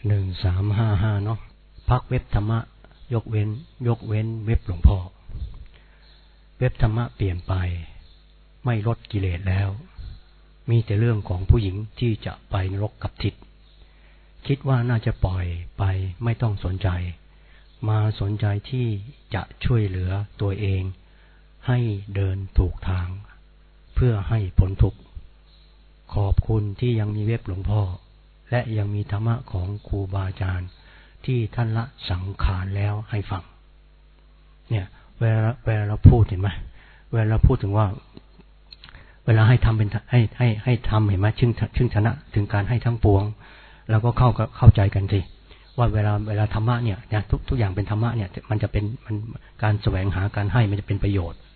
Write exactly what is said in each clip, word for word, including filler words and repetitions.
หนึ่งสามห้าห้าเนาะพักเว็บธรรมะยกเว้นยกเว้นเว็บหลวงพ่อเว็บธรรมะเปลี่ยนไปไม่ลดกิเลสแล้วมีแต่เรื่องของผู้หญิงที่จะไปนรกกับทิศคิดว่าน่าจะปล่อยไปไม่ต้องสนใจมาสนใจที่จะช่วยเหลือตัวเองให้เดินถูกทางเพื่อให้พ้นทุกข์ขอบคุณที่ยังมีเว็บหลวงพ่อและยังมีธรรมะของครูบาอาจารย์ที่ท่านละสังขารแล้วให้ฟังเนี่ยเวลาเวลาเราพูดเห็นไหมเวลาเราพูดถึงว่าเวลาให้ทำเป็นให้ให้ให้ทำเห็นไหมชึ่งชึ่งชนะถึงการให้ทั้งปวงเราก็เข้าเข้าใจกันสิว่าเวลาเวลาธรรมะเนี่ยนะทุกทุกอย่างเป็นธรรมะเนี่ยมันจะเป็นมันการแสวงหาการให้มันจะเป็นประโยชน์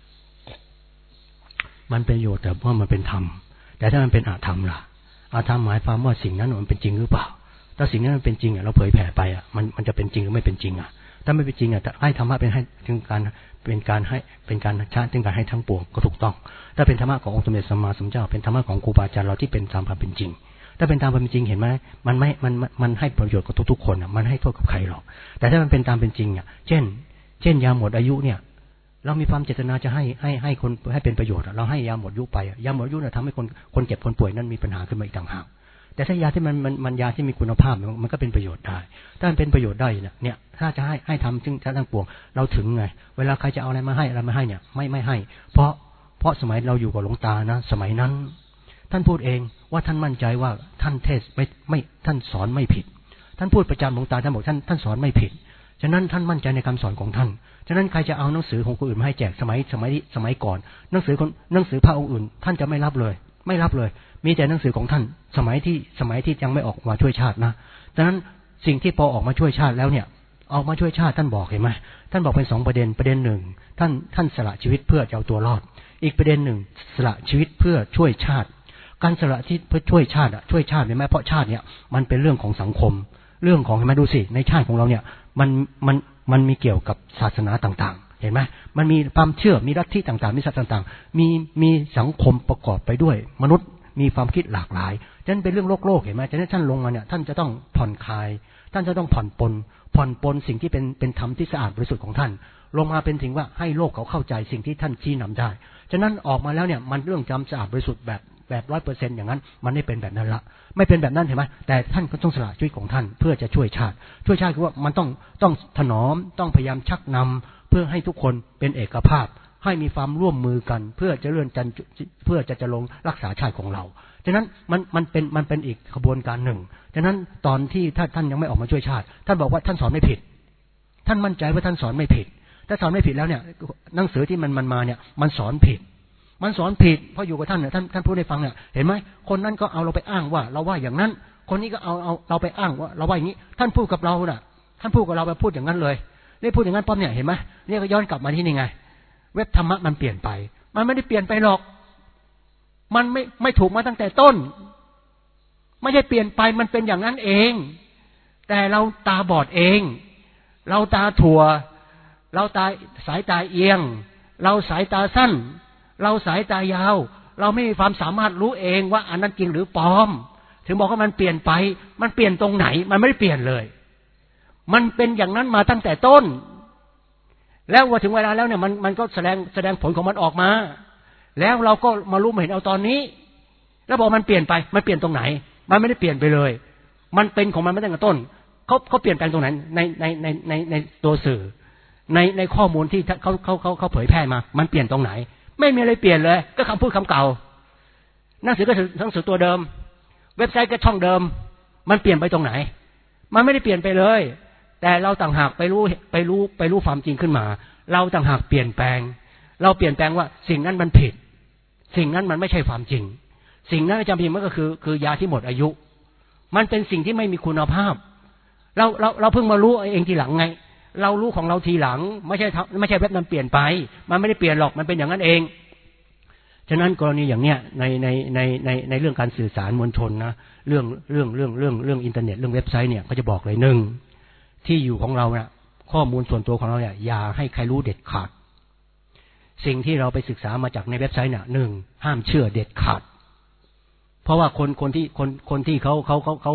มันเป็นประโยชน์แต่ว่ามันเป็นธรรมแต่ถ้ามันเป็นอธรรมล่ะอธรรมหมายความว่าสิ่งนั้นมันเป็นจริงหรือเปล่าถ้าสิ่งนั้นมันเป็นจริงอ่ะเราเผยแผ่ไปอ่ะมันมันจะเป็นจริงหรือไม่เป็นจริงอ่ะถ้าไม่เป็นจริงอ่ะให้ธรรมะเป็นให้ถึงการเป็นการให้เป็นการชาติถึงการให้ทั้งปวงก็ถูกต้องถ้าเป็นธรรมะขององค์สมเด็จสัมมาสัมพุทธเจ้าเป็นธรรมะของครูบาอาจารย์เราที่เป็นตามความเป็นจริงถ้าเป็นตามความเป็นจริงเห็นไหมมันไม่มันมันให้ประโยชน์กับทุกๆคนอ่ะมันให้โทษกับใครหรอกแต่ถ้ามันเป็นตามเป็นจริงอ่ะเช่นเช่นยาหมดอายุเนี่ยเรามีความเจตนาจะให้ให้ให้คนให้เป็นประโยชน์เราให้ยาหมดอายุไปยาหมดอายุเนี่ยทำให้คนคนเจ็บคนป่วยนั้นมีปัญหาขึ้นมาอีกต่างหากแต่ถ้ายาที่มันมันมันยาที่มีคุณภาพมันก็เป็นประโยชน์ได้ถ้ามันเป็นประโยชน์ได้เนี่ยเนี่ยถ้าจะให้ให้ทำซึ่งทั้งปวงเราถึงไงเวลาใครจะเอาอะไรมาให้อะไรมาให้เนี่ยไม่ไม่ให้เพราะเพราะสมัยเราอยู่กับหลวงตานะสมัยนั้นท่านพูดเองว่าท่านมั่นใจว่าท่านเทศไม่ไม่ท่านสอนไม่ผิดท่านพูดประจำหลวงตาท่านบอกท่านท่านสอนไม่ผิดฉะนั้นท่านมั่นใจในคำสอนของท่านฉะนั้นใครจะเอาหนังสือของคนอื่นมาให้แจกสมัยสมัยสมัยก่อนหนังสือคนหนังสือพระองค์อื่นท่านจะไม่รับเลยไม่รับเลยมีแต่หนังสือของท่านสมัยที่สมัยที่ยังไม่ออกมาช่วยชาตินะดังนั้นสิ่งที่พอออกมาช่วยชาติแล้วเนี่ยออกมาช่วยชาติท่านบอกเห็นไหมท่านบอกเป็นสองประเด็นประเด็นหนึ่งท่านท่านสละชีวิตเพื่อจะเอาตัวรอดอีกประเด็นหนึ่งสละชีวิตเพื่อช่วยชาติการสละที่เพื่อช่วยชาติช่วยชาติเห็นไหมเพราะชาติเนี่ยมันเป็นเรื่องของสังคมเรื่องของเห็นไหมดูสิในชาติของเราเนี่ยมันมันมันมีเกี่ยวกับศาสนาต่างๆเห็นไหมมันมีความเชื่อมีลัทธิต่างๆมีศาสนาต่างๆมีมีสังคมประกอบไปด้วยมนุษย์มีความคิดหลากหลายฉะนั้นเป็นเรื่องโลกโลกเห็นไหมฉะนั้นท่านลงมาเนี่ยท่านจะต้องผ่อนคลายท่านจะต้องผ่อนปลนผ่อนปลนสิ่งที่เป็นเป็นธรรมที่สะอาดบริสุทธิ์ของท่านลงมาเป็นถึงว่าให้โลกเขาเข้าใจสิ่งที่ท่านชี้นำได้ฉะนั้นออกมาแล้วเนี่ยมันเรื่องจำสะอาดบริสุทธิ์แบบแบบร้อยเปอร์เซ็นต์อย่างนั้นมันไม่เป็นแบบนั้นละไม่เป็นแบบนั้นเห็นไหมแต่ท่านก็ต้องสละชีวิตของท่านเพื่อจะช่วยชาติช่วยชาติคือว่ามันต้องต้องถนอมต้องพยายามชักนำเพื่อให้ทุกคนเป็นเอกภาพให้มีความร่วมมือกันเพื่อจะเลื่อนจันเพื่อจะจะลงรักษาชาติของเราฉะนั้นมันมันเป็นมันเป็นอีกขบวนการหนึ่งฉะนั้นตอนที่ท่านท่านยังไม่ออกมาช่วยชาติท่านบอกว่าท่านสอนไม่ผิดท่านมั่นใจว่าท่านสอนไม่ผิดถ้าสอนไม่ผิดแล้วเนี่ยหนังสือที่มันมันมาเนี่ยมันสอนผิดมันสอนผิดเพราะอยู่กับท่านเนี่ยท่านท่านพูดให้ฟังเนี่ยเห็นไหมคนนั้นก็เอาเราไปอ้างว่าเราว่าอย่างนั้นคนนี้ก็เอาเอาเราไปอ้างว่าเราว่าอย่างนี้ท่านพูดกับเราน่ะท่านพูดกับเราไปพูดอย่างนั้นเลยนี่พูดอย่างนั้นปั๊บเนี่ยเห็นไหมนี่ก็ย้อนกลับมาที่นี่ไงเว็บธรรมะมันเปลี่ยนไปมันไม่ได้เปลี่ยนไปหรอกมันไม่ไม่ถูกมาตั้งแต่ต้นไม่ใช่เปลี่ยนไปมันเป็นอย่างนั้นเองแต่เราตาบอดเองเราตาถั่วเราตาสายตาเอียงเราสายตาสั้นเราสายตายาวเราไม่มีความสามารถรู้เองว่าอันนั้นจริงหรือปลอมถึงบอกว่ามันเปลี่ยนไปมันเปลี่ยนตรงไหนมันไม่ได้เปลี่ยนเลยมันเป็นอย่างนั้นมาตั้งแต่ต้นแล้วว่าถึงเวลาแล้วเนี่ยมันมันก็แสดงแสดงผลของมันออกมาแล้วเราก็มารู้มาเห็นเอาตอนนี้แล้วบอกมันเปลี่ยนไปมันเปลี่ยนตรงไหนมันไม่ได้เปลี่ยนไปเลยมันเป็นของมันมาตั้งแต่ต้นเขาเขาเปลี่ยนแปลงตรงไหนในในในในในตัวสื่อในในข้อมูลที่เขาเขาเขาเขาเผยแพร่มามันเปลี่ยนตรงไหนไม่มีอะไรเปลี่ยนเลยก็คำพูดคำเก่าหนังสือก็หนังสือตัวเดิมเว็บไซต์ก็ช่องเดิมมันเปลี่ยนไปตรงไหนมันไม่ได้เปลี่ยนไปเลยแต่เราต่างหากไปรู้ไปรู้ไปรู้ความจริงขึ้นมาเราต่างหากเปลี่ยนแปลงเราเปลี่ยนแปลงว่าสิ่งนั้นมันผิดสิ่งนั้นมันไม่ใช่ความจริงสิ่งนั้นจำเป็นมันก็คือคือยาที่หมดอายุมันเป็นสิ่งที่ไม่มีคุณภาพเราเราเราเพิ่งมารู้เองทีหลังไงเรารู้ของเราทีหลังไม่ใช่ไม่ใช่เว็บนั้นเปลี่ยนไปมันไม่ได้เปลี่ยนหรอกมันเป็นอย่างนั้นเองฉะนั้นกรณีอย่างเนี้ยในในในในในเรื่องการสื่อสารมวลชนนะเรื่องเรื่องเรื่องเรื่องเรื่องอินเทอร์เน็ตเรื่องเว็บไซต์เนี่ยเขาจะบอกเลยหนึ่งที่อยู่ของเราเนี่ยข้อมูลส่วนตัวของเราเนี่ยอย่าให้ใครรู้เด็ดขาดสิ่งที่เราไปศึกษามาจากในเว็บไซต์เนี่ยหนึ่งห้ามเชื่อเด็ดขาดเพราะว่าคนคนที่คนคนที่เขาเขาเขาเขา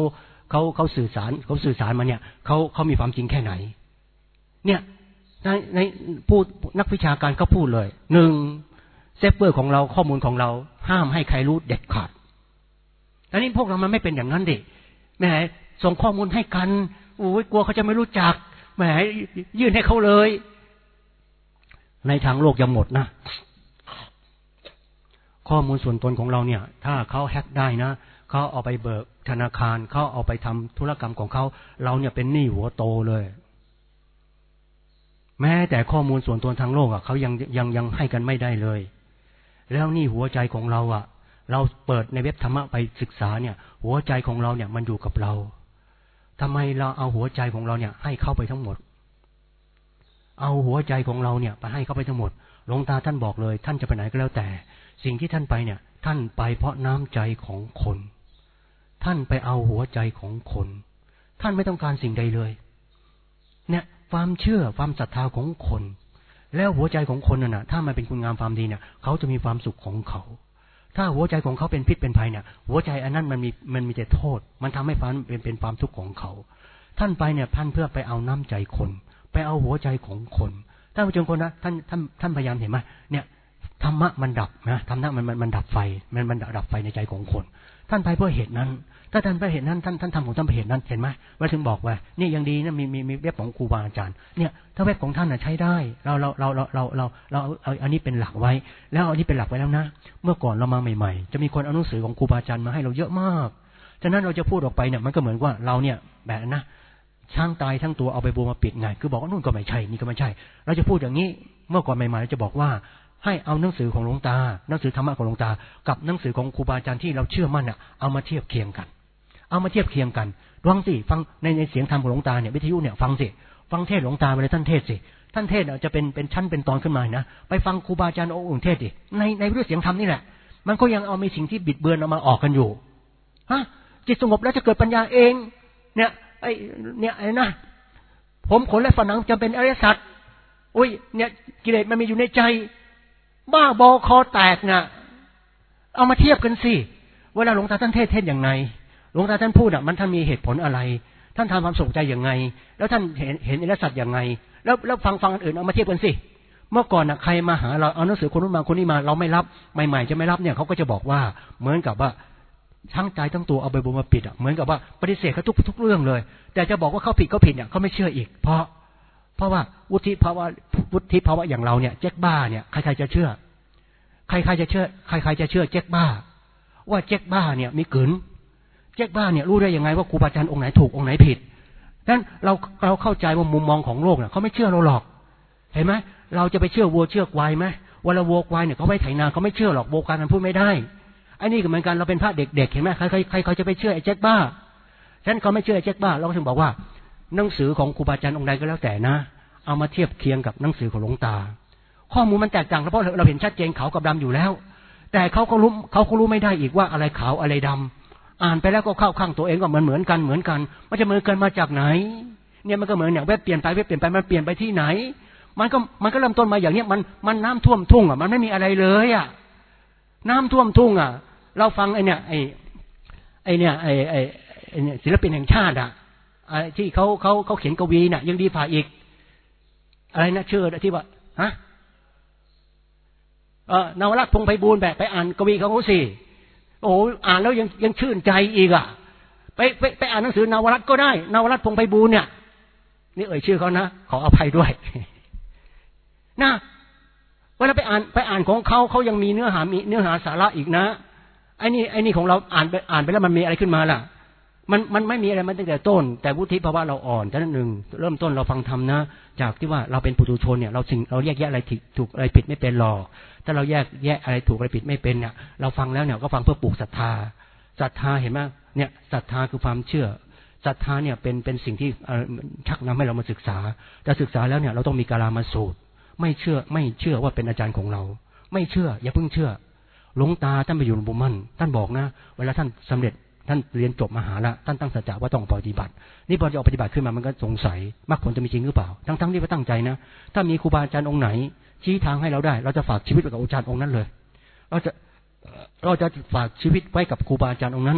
เขาเขาสื่อสารเขาสื่อสารมาเนี่ยเขาเขามีความจริงแค่ไหนเนี่ยในในพูดนักวิชาการเขาพูดเลยหนึ่งเซฟเวอร์ของเราข้อมูลของเราห้ามให้ใครรู้เด็ดขาดแต่นี่พวกเรามันไม่เป็นอย่างนั้นดิแหมส่งข้อมูลให้กันโอ้ยกลัวเขาจะไม่รู้จักแหมยื่นให้เขาเลยในทางโลกยังหมดนะข้อมูลส่วนตนของเราเนี่ยถ้าเขาแฮ็กได้นะเขาเอาไปเบิกธนาคารเขาเอาไปทำธุรกรรมของเขาเราเนี่ยเป็นหนี้หัวโตเลยแม้แต่ข้อมูลส่วนตนทางโลกอ่ะเขายังยังยังให้กันไม่ได้เลยแล้วนี่หัวใจของเราอ่ะเราเปิดในเว็บธรรมะไปศึกษาเนี่ยหัวใจของเราเนี่ยมันอยู่กับเราทำไมเราเอาหัวใจของเราเนี่ยให้เข้าไปทั้งหมดเอาหัวใจของเราเนี่ยไปให้เข้าไปทั้งหมดหลวงตาท่านบอกเลยท่านจะไปไหนก็แล้วแต่สิ่งที่ท่านไปเนี่ยท่านไปเพราะน้ำใจของคนท่านไปเอาหัวใจของคนท่านไม่ต้องการสิ่งใดเลยเนี่ยความเชื่อความศรัทธาของคนแล้วหัวใจของคนน่ะนะถ้ามันเป็นคุณงามความดีเนี่ยเขาจะมีความสุขของเขาถ้าหัวใจของเขาเป็นพิษเป็นภัยเนี่ยหัวใจอันนั้นมันมีมันมีแต่โทษมันทำให้ความเป็นเป็นความทุกข์ของเขาท่านไปเนี่ยท่านเพื่อไปเอาน้ำใจคนไปเอาหัวใจของคนถ้าผู้ชมคนนะท่านท่านท่านพยายามเห็นไหมเนี่ยธรรมะมันดับนะธรรมะมันมันมันดับไฟมันมันดับไฟในใจของคนท่านไปเพื่อเหตุนั้นถ้าท่านไปเหตุนั้นท่านท่านทำของท่านไปเหตุนั้นเห็นไหมว่าถึงบอกว่านี่ยังดีนะมีมีมีเว็บของครูบาอาจารย์เนี่ยถ้าเว็บของท่านน่ะใช้ได้เราเราเราเราเราเราเราเอาอันนี้เป็นหลักไว้แล้วอันนี้เป็นหลักไว้แล้วนะเมื่อก่อนเรามาใหม่ๆจะมีคนเอาหนังสือของครูบาอาจารย์มาให้เราเยอะมากฉะนั้นเราจะพูดออกไปเนี่ยมันก็เหมือนว่าเราเนี่ยแบบนะช่างตายทั้งตัวเอาไปโบมาปิดไงคือบอกว่านู่นก็ไม่ใช่นี่ก็ไม่ใช่เราจะพูดอย่างนี้เมื่อก่อนใหม่ๆเราจะบอกว่าให้เอาหนังสือของหลวงตาหนังสือธรรมะของหลวงตากับหนังสือของครูบาอาจารย์ที่เราเชื่อมั่นอ่ะเอามาเทียบเคียงกันเอามาเทียบเคียงกันฟังสิฟังในในเสียงธรรมของหลวงตาเนี่ยวิทยุเนี่ยฟังสิฟังเทศหลวงตาเวลาท่านเทศสิท่านเทศจะเป็นเป็นชั้นเป็นตอนขึ้นมานะไปฟังครูบาอาจารย์องค์อื่นเทศดิในในเรื่องเสียงธรรมนี่แหละมันก็ยังเอามีสิ่งที่บิดเบือนเอามาออกกันอยู่ฮะจิตสงบแล้วจะเกิดปัญญาเองเนี่ยไอ้เนี่ยไอ้นะผมขนและฝันหนังจำเป็นอริยสัจโอ้ยเนี่ยกิเลสมันมีอยู่ในใจบ้าบอคอแตกน่ะเอามาเทียบกันสิเวลาหลวงตาท่านเทศเทศอย่างไรหลวงตาท่านพูดอ่ะมันท่านมีเหตุผลอะไรท่านทำความสนใจอย่างไงแล้วท่านเห็นเห็นอริยสัจอย่างไงแล้วแล้วฟังฟังอันอื่นเอามาเทียบกันสิเมื่อก่อนน่ะใครมาหาเราเอาหนังสือคนนู้นมาคนนี้มาเราไม่รับใหม่ๆจะไม่รับเนี่ยเขาก็จะบอกว่าเหมือนกับว่าทั้งใจทั้งตัวเอาใบบัวมาปิดอ่ะเหมือนกับว่าปฏิเสธเขาทุกทุกเรื่องเลยแต่จะบอกว่าเขาผิดเขาผิดเนี่ยเขาไม่เชื่ออีกเพราะเพราะว่าวุฒิภาวะวุฒิภาวะอย่างเราเนี่ยเจ๊กบ้าเนี่ยใครๆจะเชื่อใครๆจะเชื่อใครๆจะเชื่อเจ๊กบ้าว่าเจ๊กบ้าเนี่ยมีกลืนเจ๊กบ้าเนี่ยรู้ได้ยังไงว่าครูบาอาจารย์องค์ไหนถูกองค์ไหนผิดนั้นเราเราเข้าใจว่ามุมมองของโลกเนี่ยเขาไม่เชื่อเราหรอกเห็นไหมเราจะไปเชื่อวัวเชื่อควายไหมเวลาวัวควายเนี่ยเขาไม่ไถนาเขาไม่เชื่อหรอกวัวควายมันพูดไม่ได้ไอ้นี่ก็เหมือนกันเราเป็นพระเด็กๆเห็นไหมใครใครใครเขาจะไปเชื่อไอ้เจ๊กบ้าฉะนั้นเขาไม่เชื่อไอ้เจ๊กบ้าเราก็ถึงบอกว่าหนังสือของครูบาอาจารย์องค์ใดก็แล้วแต่นะเอามาเทียบเคียงกับหนังสือของหลวงตาข้อมูลมันแตกต่างเพราะเราเห็นชัดเจนขาวกับดำอยู่แล้วแต่เขาก็รู้เขาก็รู้ไม่ได้อีกว่าอะไรขาวอะไรดำอ่านไปแล้วก็เข้าข้างตัวเองก็เหมือนเหมือนกันเหมือนกันมันจะเหมือนกันมาจากไหนเนี่ยมันก็เหมือนอย่างเว็บเปลี่ยนไปเว็บเปลี่ยนไปมันเปลี่ยนไปที่ไหนมันก็มันก็เริ่มต้นมาอย่างเนี้ยมันมันน้ำท่วมทุ่งอ่ะมันไม่มีอะไรเลยอ่ะน้ำท่วมทุ่งอ่ะเราฟังไอเนี่ยไอไอเนี่ยไอไอไอเนี่ยศิลปินแห่งชาติอ่ะไอที่เขาเขาเขาเขียนกวีน่ะยังดีฝ่าอีกอะไรนะชื่อที่ว่าฮะเออนวรัตน์พงษ์ไพบูลย์แบบไปอ่านกวีของเขาสิโอ้อ่านแล้วยังยังชื่นใจอีกอ่ะไปไปไปอ่านหนังสือนวรัตน์ก็ได้นวรัตน์พงษ์ไพบูลย์เนี่ยนี่เอ่ยชื่อเขานะขออภัยด้วยนะเวลาไปอ่านไปอ่านของเขาเขายังมีเนื้อหามีเนื้อหาสาระอีกนะไอ้นี่ไอ้นี่ของเราอ่านไปอ่านไปแล้วมันมีอะไรขึ้นมาล่ะมันมันไม่มีอะไรมันตั้งแต่ต้นแต่วุฒิภาวะเราอ่อนแต่นั้นหนึ่งเริ่มต้นเราฟังธรรมนะจากที่ว่าเราเป็นปุถุชนเนี่ยเราสิ่งเราแยกแยะอะไรถูกอะไรผิดไม่เป็นหรอกถ้าเราแยกแยะอะไรถูกอะไรผิดไม่เป็นเนี่ยเราฟังแล้วเนี่ยก็ฟังเพื่อปลูกศรัทธาศรัทธาเห็นไหมเนี่ยศรัทธาคือความเชื่อศรัทธาเนี่ยเป็นเป็นสิ่งที่ชักนำให้เรามาศึกษาแต่ศึกษาแล้วเนี่ยเราต้องมีกาลามาสูตรไม่เชื่อไม่เชื่อว่าเป็นอาจารย์ของเราไม่เชื่ออย่าเพิ่งเชื่อหลวงตาท่านไปอยู่หลวงปู่มั่นท่านบอกนะเวลาท่านสำเร็จท่านเรียนจบมหาละท่านตั้งสัจจะว่าต้องปฏิบัตินี่พอจะออกปฏิบัติขึ้นมามันก็สงสัยมรรคผลจะมีจริงหรือเปล่าทั้งๆที่ว่าตั้งใจนะถ้ามีครูบาอาจารย์องค์ไหนชี้ทางให้เราได้เราจะฝากชีวิตไว้กับอาจารย์องค์นั้นเลยเราจะเราจะฝากชีวิตไว้กับครูบาอาจารย์องค์นั้น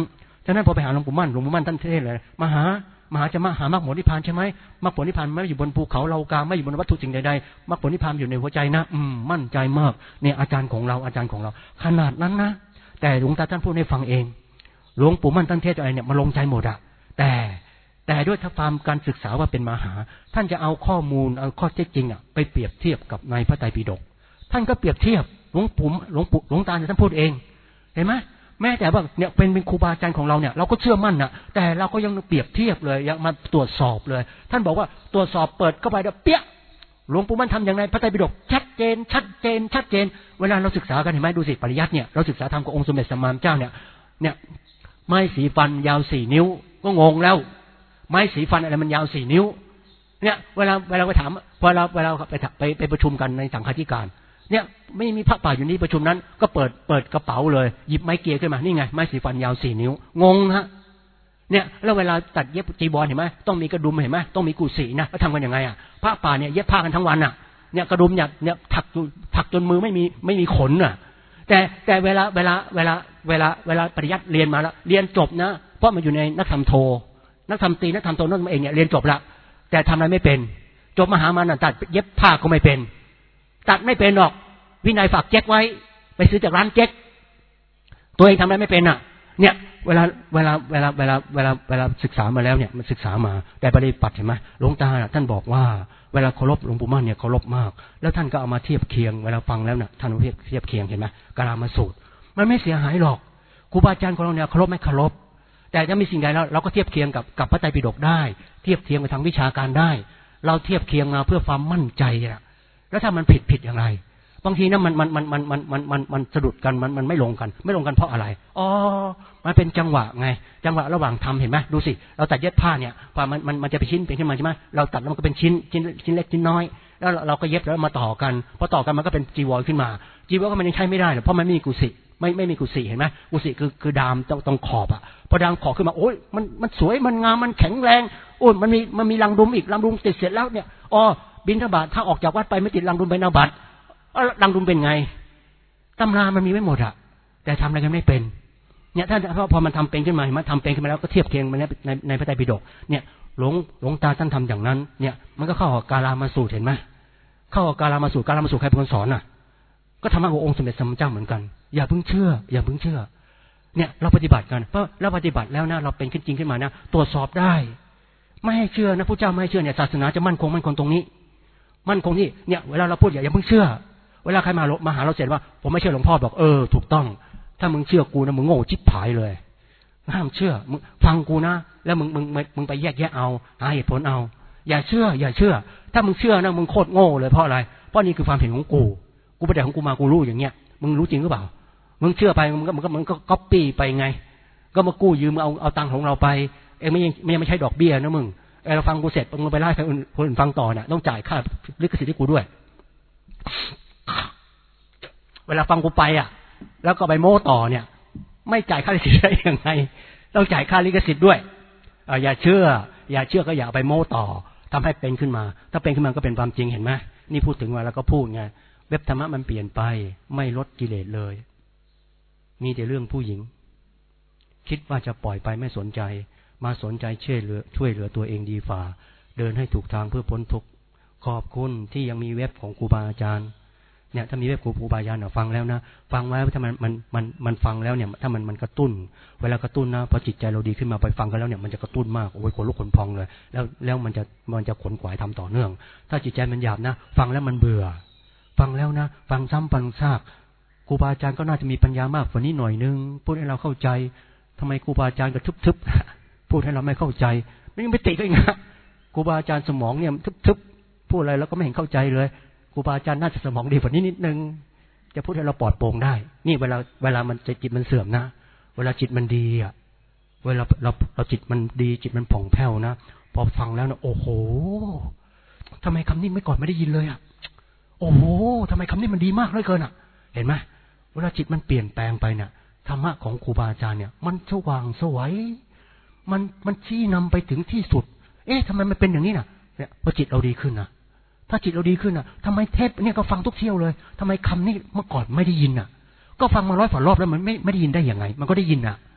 ฉะนั้นพอไปหาหลวงปู่มั่นหลวงปู่มั่นท่านเทศเลยมหามหาจะมาหามรรคผลนิพพานใช่ไหมมรรคผลนิพพานไม่อยู่บนภูเขาเรากาไม่อยู่บนวัตถุสิ่งใดๆมรรคผลนิพพานอยู่ในหัวใจนะอืมมั่นใจมากเนี่ยอาจารย์ของเราอาจารย์ของเราขนาดนั้นนะแต่หลวงตาท่านพูดให้ฟังเองหลวงปู่มั่นท่านเทศอะไรเนี่ยมาลงใจหมดอะแต่แต่ด้วยทัพามการศึกษาว่าเป็นมหาท่านจะเอาข้อมูลเอาข้อเท็จจริงอะไปเปรียบเทียบกับในพระไตรปิฎกท่านก็เปรียบเทียบหลวงปู่หลวงปู่หลวงตาท่านพูดเองเห็นไหมแม้แต่ว่าเนี่ยเป็นเป็นครูบาอาจารย์ของเราเนี่ยเราก็เชื่อมั่นนะแต่เราก็ยังเปรียบเทียบเลยยังมาตรวจสอบเลยท่านบอกว่าตรวจสอบเปิดเข้าไปแล้วเปี้ยหลวงปู่มั่นทำอย่างไรพระไตรปิฎกชัดเจนชัดเจนชัดเจนเวลาเราศึกษากันเห็นไหมดูสิปริยัติเนี่ยเราศึกษาธรรมกับองค์สมเด็จสัมมาสัมพุทธเจ้าเนี่ยเนี่ยไม้สีฟันยาวสี่นิ้วก็งงแล้วไม้สีฟันอะไรมันยาวสี่นิ้วเนี่ยเวลาเวลาไปถามเวลาเวลาไปไปไปประชุมกันในสังฆาธิการเนี่ยไม่มีพระป่าอยู่นี่ประชุมนั้นก็เปิดเปิดกระเป๋าเลยหยิบไม้เกียร์ขึ้นมานี่ไงไม้สีฟันยาวสี่นิ้วงงฮะเนี่ยแล้วเวลาตัดเย็บจีบอลเห็นไหมต้องมีกระดุมเห็นไหมต้องมีกุฏินะแล้วทำกันยังไงอ่ะพระป่าเนี่ยเย็บผ้ากันทั้งวันอ่ะเนี่ยกระดุมเนี่ยเนี่ยถักถักจนมือไม่มีไม่มีขนอ่ะแต่แต่เวลาเวลาเวลาเวลาเวลาปริยัติเรียนมาแล้วเรียนจบนะเพราะมันอยู่ในนักธรรมโทนักธรรมตรีนักธรรมโทนั่นเองเนี่ยเรียนจบละแต่ทำอะไรไม่เป็นจบมหามันตัดเย็บผ้าก็ไม่เป็นตัดไม่เป็นหรอกวินัยฝากเจ๊กไว้ไปซื้อจากร้านเจ๊กตัวเองทำอะไรไม่เป็นอ่ะเนี่ยเวลาเวลาเวลาเวลาเวลาเวลาศึกษามาแล้วเนี่ยมันศึกษามาแต่ปฏิบัติเห็นไหมหลวงตาท่านบอกว่าเวลาเคารพหลวงปู่มั่นเนี่ยเคารพมากแล้วท่านก็เอามาเทียบเคียงเวลาฟังแล้วเนี่ยท่านเอาเทียบเทียบเคียงเห็นไหมกาลามสูตรมันไม่เสียหายหรอกครูบาอาจารย์ของเราเนี่ยเคารพไม่เคารพแต่ถ้ามีสิ่งใดแล้วเราก็เทียบเคียงกับกับพระไตรปิฎกได้เทียบเคียงไปทางวิชาการได้เราเทียบเคียงมาเพื่อความมั่นใจอะแล้วถ้ามันผิดผิดอย่างไรบางทีนะมันมันมันมันมันมันมันมันสะดุดกันมันมันไม่ลงกันไม่ลงกันเพราะอะไรอ๋อมันเป็นจังหวะไงจังหวะระหว่างทำเห็นไหมดูสิเราตัดเย็บผ้าเนี่ยพอมันมันมันจะเป็นชิ้นเป็นขึ้นมาใช่ไหมเราตัดแล้วมันก็เป็นชิ้นชิ้นชิ้นเล็กชิ้นน้อยแล้วเราก็เย็บแล้วมาต่อกันพอต่อกันมันก็เป็นจีวรขึ้นมาจีวรก็มันยังใช้ไม่ได้เพราะมันไม่มีกุศิไม่ไม่มีกุศิเห็นไหมกุศิคือคือดามตรงตรงขอบอ่ะพอดามขอบขึ้นมาโอ้ยมันมันสวยมันงามมันแข็งแรงโอ้ยมันมีมันมีรังดุมอีกรังดุมติดเสร็จแล้วเนี่ยอ๋อบิณฑบาตถ้าออกจากวัดไปไม่ติดรังดุมไปนาบัตรังดุมเป็นไงตำรามันมีไม่หมดอะแต่ทำอะไรกันไม่เป็นเนี่ยถ้าพอมันทำเป็นขึ้นมาเห็นไหมทำเป็นขึ้นมาแล้วก็เทียบเคียงมันในในพระไตรปิฎกเนี่ยหลวงหลวงตาท่านทำอย่างนั้นเนี่ยมันก็เข้ากับกาลามาสูตรเห็นไหมเข้ากับกาลามาสูตรกาลามาสูตรใครเป็นคนสอนอ่ะก็ทำมาขององค์สมเด็จสัมมาสัมพุทธเจ้าเหมือนกันอย่าเพิ่งเชื่ออย่าเพิ่งเชื่อเนี่ยเราปฏิบัติกันเพราะเราปฏิบัติแล้วนะเราเป็นขึ้นจริงขึ้นมานะตรวจสอบได้ไม่ให้เชื่อนะพระเจ้าไม่ให้เชื่อเนี่ยศาสนาจะมั่นคงมั่นคงตรงนี้มั่นคงที่เนี่ยเวลาเราพูดอย่าอย่าเพิ่งเชื่อเวลาใครมามาหาเราเสร็จว่าผมไม่เชื่อหลวงพ่อบอกเออถูกต้องถ้ามึงเชื่อกูนะมึงโง่ชิบหายเลยห้ามเชื่อมึงฟังกูนะแล้วมึงมึงมึงไปแยกแยะเอาหาเหตุผลเอาอย่าเชื่ออย่าเชื่อถ้ามึงเชื่อนะมึงโคตรโง่เลยเพราะอะไรเพราะนี่คือความเห็นของกูกูไปแต่ของกูมากูรู้อย่างเงี้ยมึงรู้จริงหรือเปล่ามึงเชื่อไปมึงก็มึงก็มึงก็ก๊อปปี้ไปไงก็มากู้ยืมเอาเอาตังค์ของเราไปเองไม่ยังไม่ยังไม่ใช่ดอกเบี้ยนะมึงเออเราฟังกูเสร็จมึงไปไล่ใครคนอื่นฟังต่อเนี่ยต้องจ่ายค่าลิขสิทธิ์ให้กูด้วยเวลาฟังกูไปอ่ะแล้วก็ไปโม้ต่อเนี่ยไม่จ่ายค่าลิขสิทธิ์ได้ยังไงต้องจ่ายค่าลิขสิทธิ์ด้วยอ่าอย่าเชื่ออย่าเชื่อก็อย่าไปโม้ต่อทำให้เป็นขึ้นมาถ้าเป็นขึ้นมาก็เป็นความจริงเห็นไหมนี่พูดถึงว่าแล้วก็พูดไงเว็บธรรมะมันเปลี่ยนไปไม่ลดกิเลสเลยมีแต่เรื่องผู้หญิงคิดว่าจะปล่อยไปไม่สนใจมาสนใจช่วยเหลือช่วยเหลือตัวเองดีฝ่าเดินให้ถูกทางเพื่อพ้นทุกข์ขอบคุณที่ยังมีเว็บของครูบาอาจารย์เนี่ยถ้ามีเว็บครูบาอาจารย์ฟังแล้วนะฟังไว้ถ้ามันมันมันมันฟังแล้วเนี่ยถ้ามันมันกระตุ้นเวลากระตุ้นนะพอจิตใจเราดีขึ้นมาไปฟังกันแล้วเนี่ยมันจะกระตุ้นมากโอ้ยขนลุกขนพองเลยแล้วแล้วมันจะมันจะขนขวายทำต่อเนื่องถ้าจิตใจมันหยาบนะฟังแล้วมันเบื่อฟังแล้วนะฟังซ้ำฟังซากครูบาอาจารย์ก็น่าจะมีปัญญามากกว่านี้หน่อยนึงพูดให้เราเข้าใจทำไมครูบาอาจารย์ก็ทึบๆพูดให้เราไม่เข้าใจไม่ยังไปติดด้วยไงครูบาอาจารย์สมองเนี่ยทึบๆพูดอะไรแล้วก็ไม่เห็นเข้าใจเลยครูบาอาจารย์น่าจะสมองดีกว่านี้นิดนึงจะพูดให้เราปลอดโปร่งได้นี่เวลาเวลามันจิตมันเสื่อมนะเวลาจิตมันดีอ่ะเวลาเราเราจิตมันดีจิตมันผ่องแผ้วนะพอฟังแล้วนะโอ้โหทำไมคำนี้ไม่ก่อนไม่ได้ยินเลยอ่ะโอ้โหทำไมคำนี้มันดีมากเลยเกินอ่ะเห็นไหมเวลาจิตมันเปลี่ยนแปลงไปเนี่ยธรรมะของครูบาอาจารย์เนี่ยมันสว่างสวยมันมันชี้นำไปถึงที่สุดเอ๊ะทำไมมันเป็นอย่างนี้น่ะเนี่ยพอจิตเราดีขึ้นนะถ้าจิตเราดีขึ้นน่ะทำไมเทปเนี่ยก็ฟังทุกเที่ยวเลยทำไมคำนี้เมื่อก่อนไม่ได้ยินน่ะก็ฟังมาร้อยฝ่ารอบแล้วมันไม่ไม่ได้ยินได้ยังไงมันก็ได้ยินน่ะ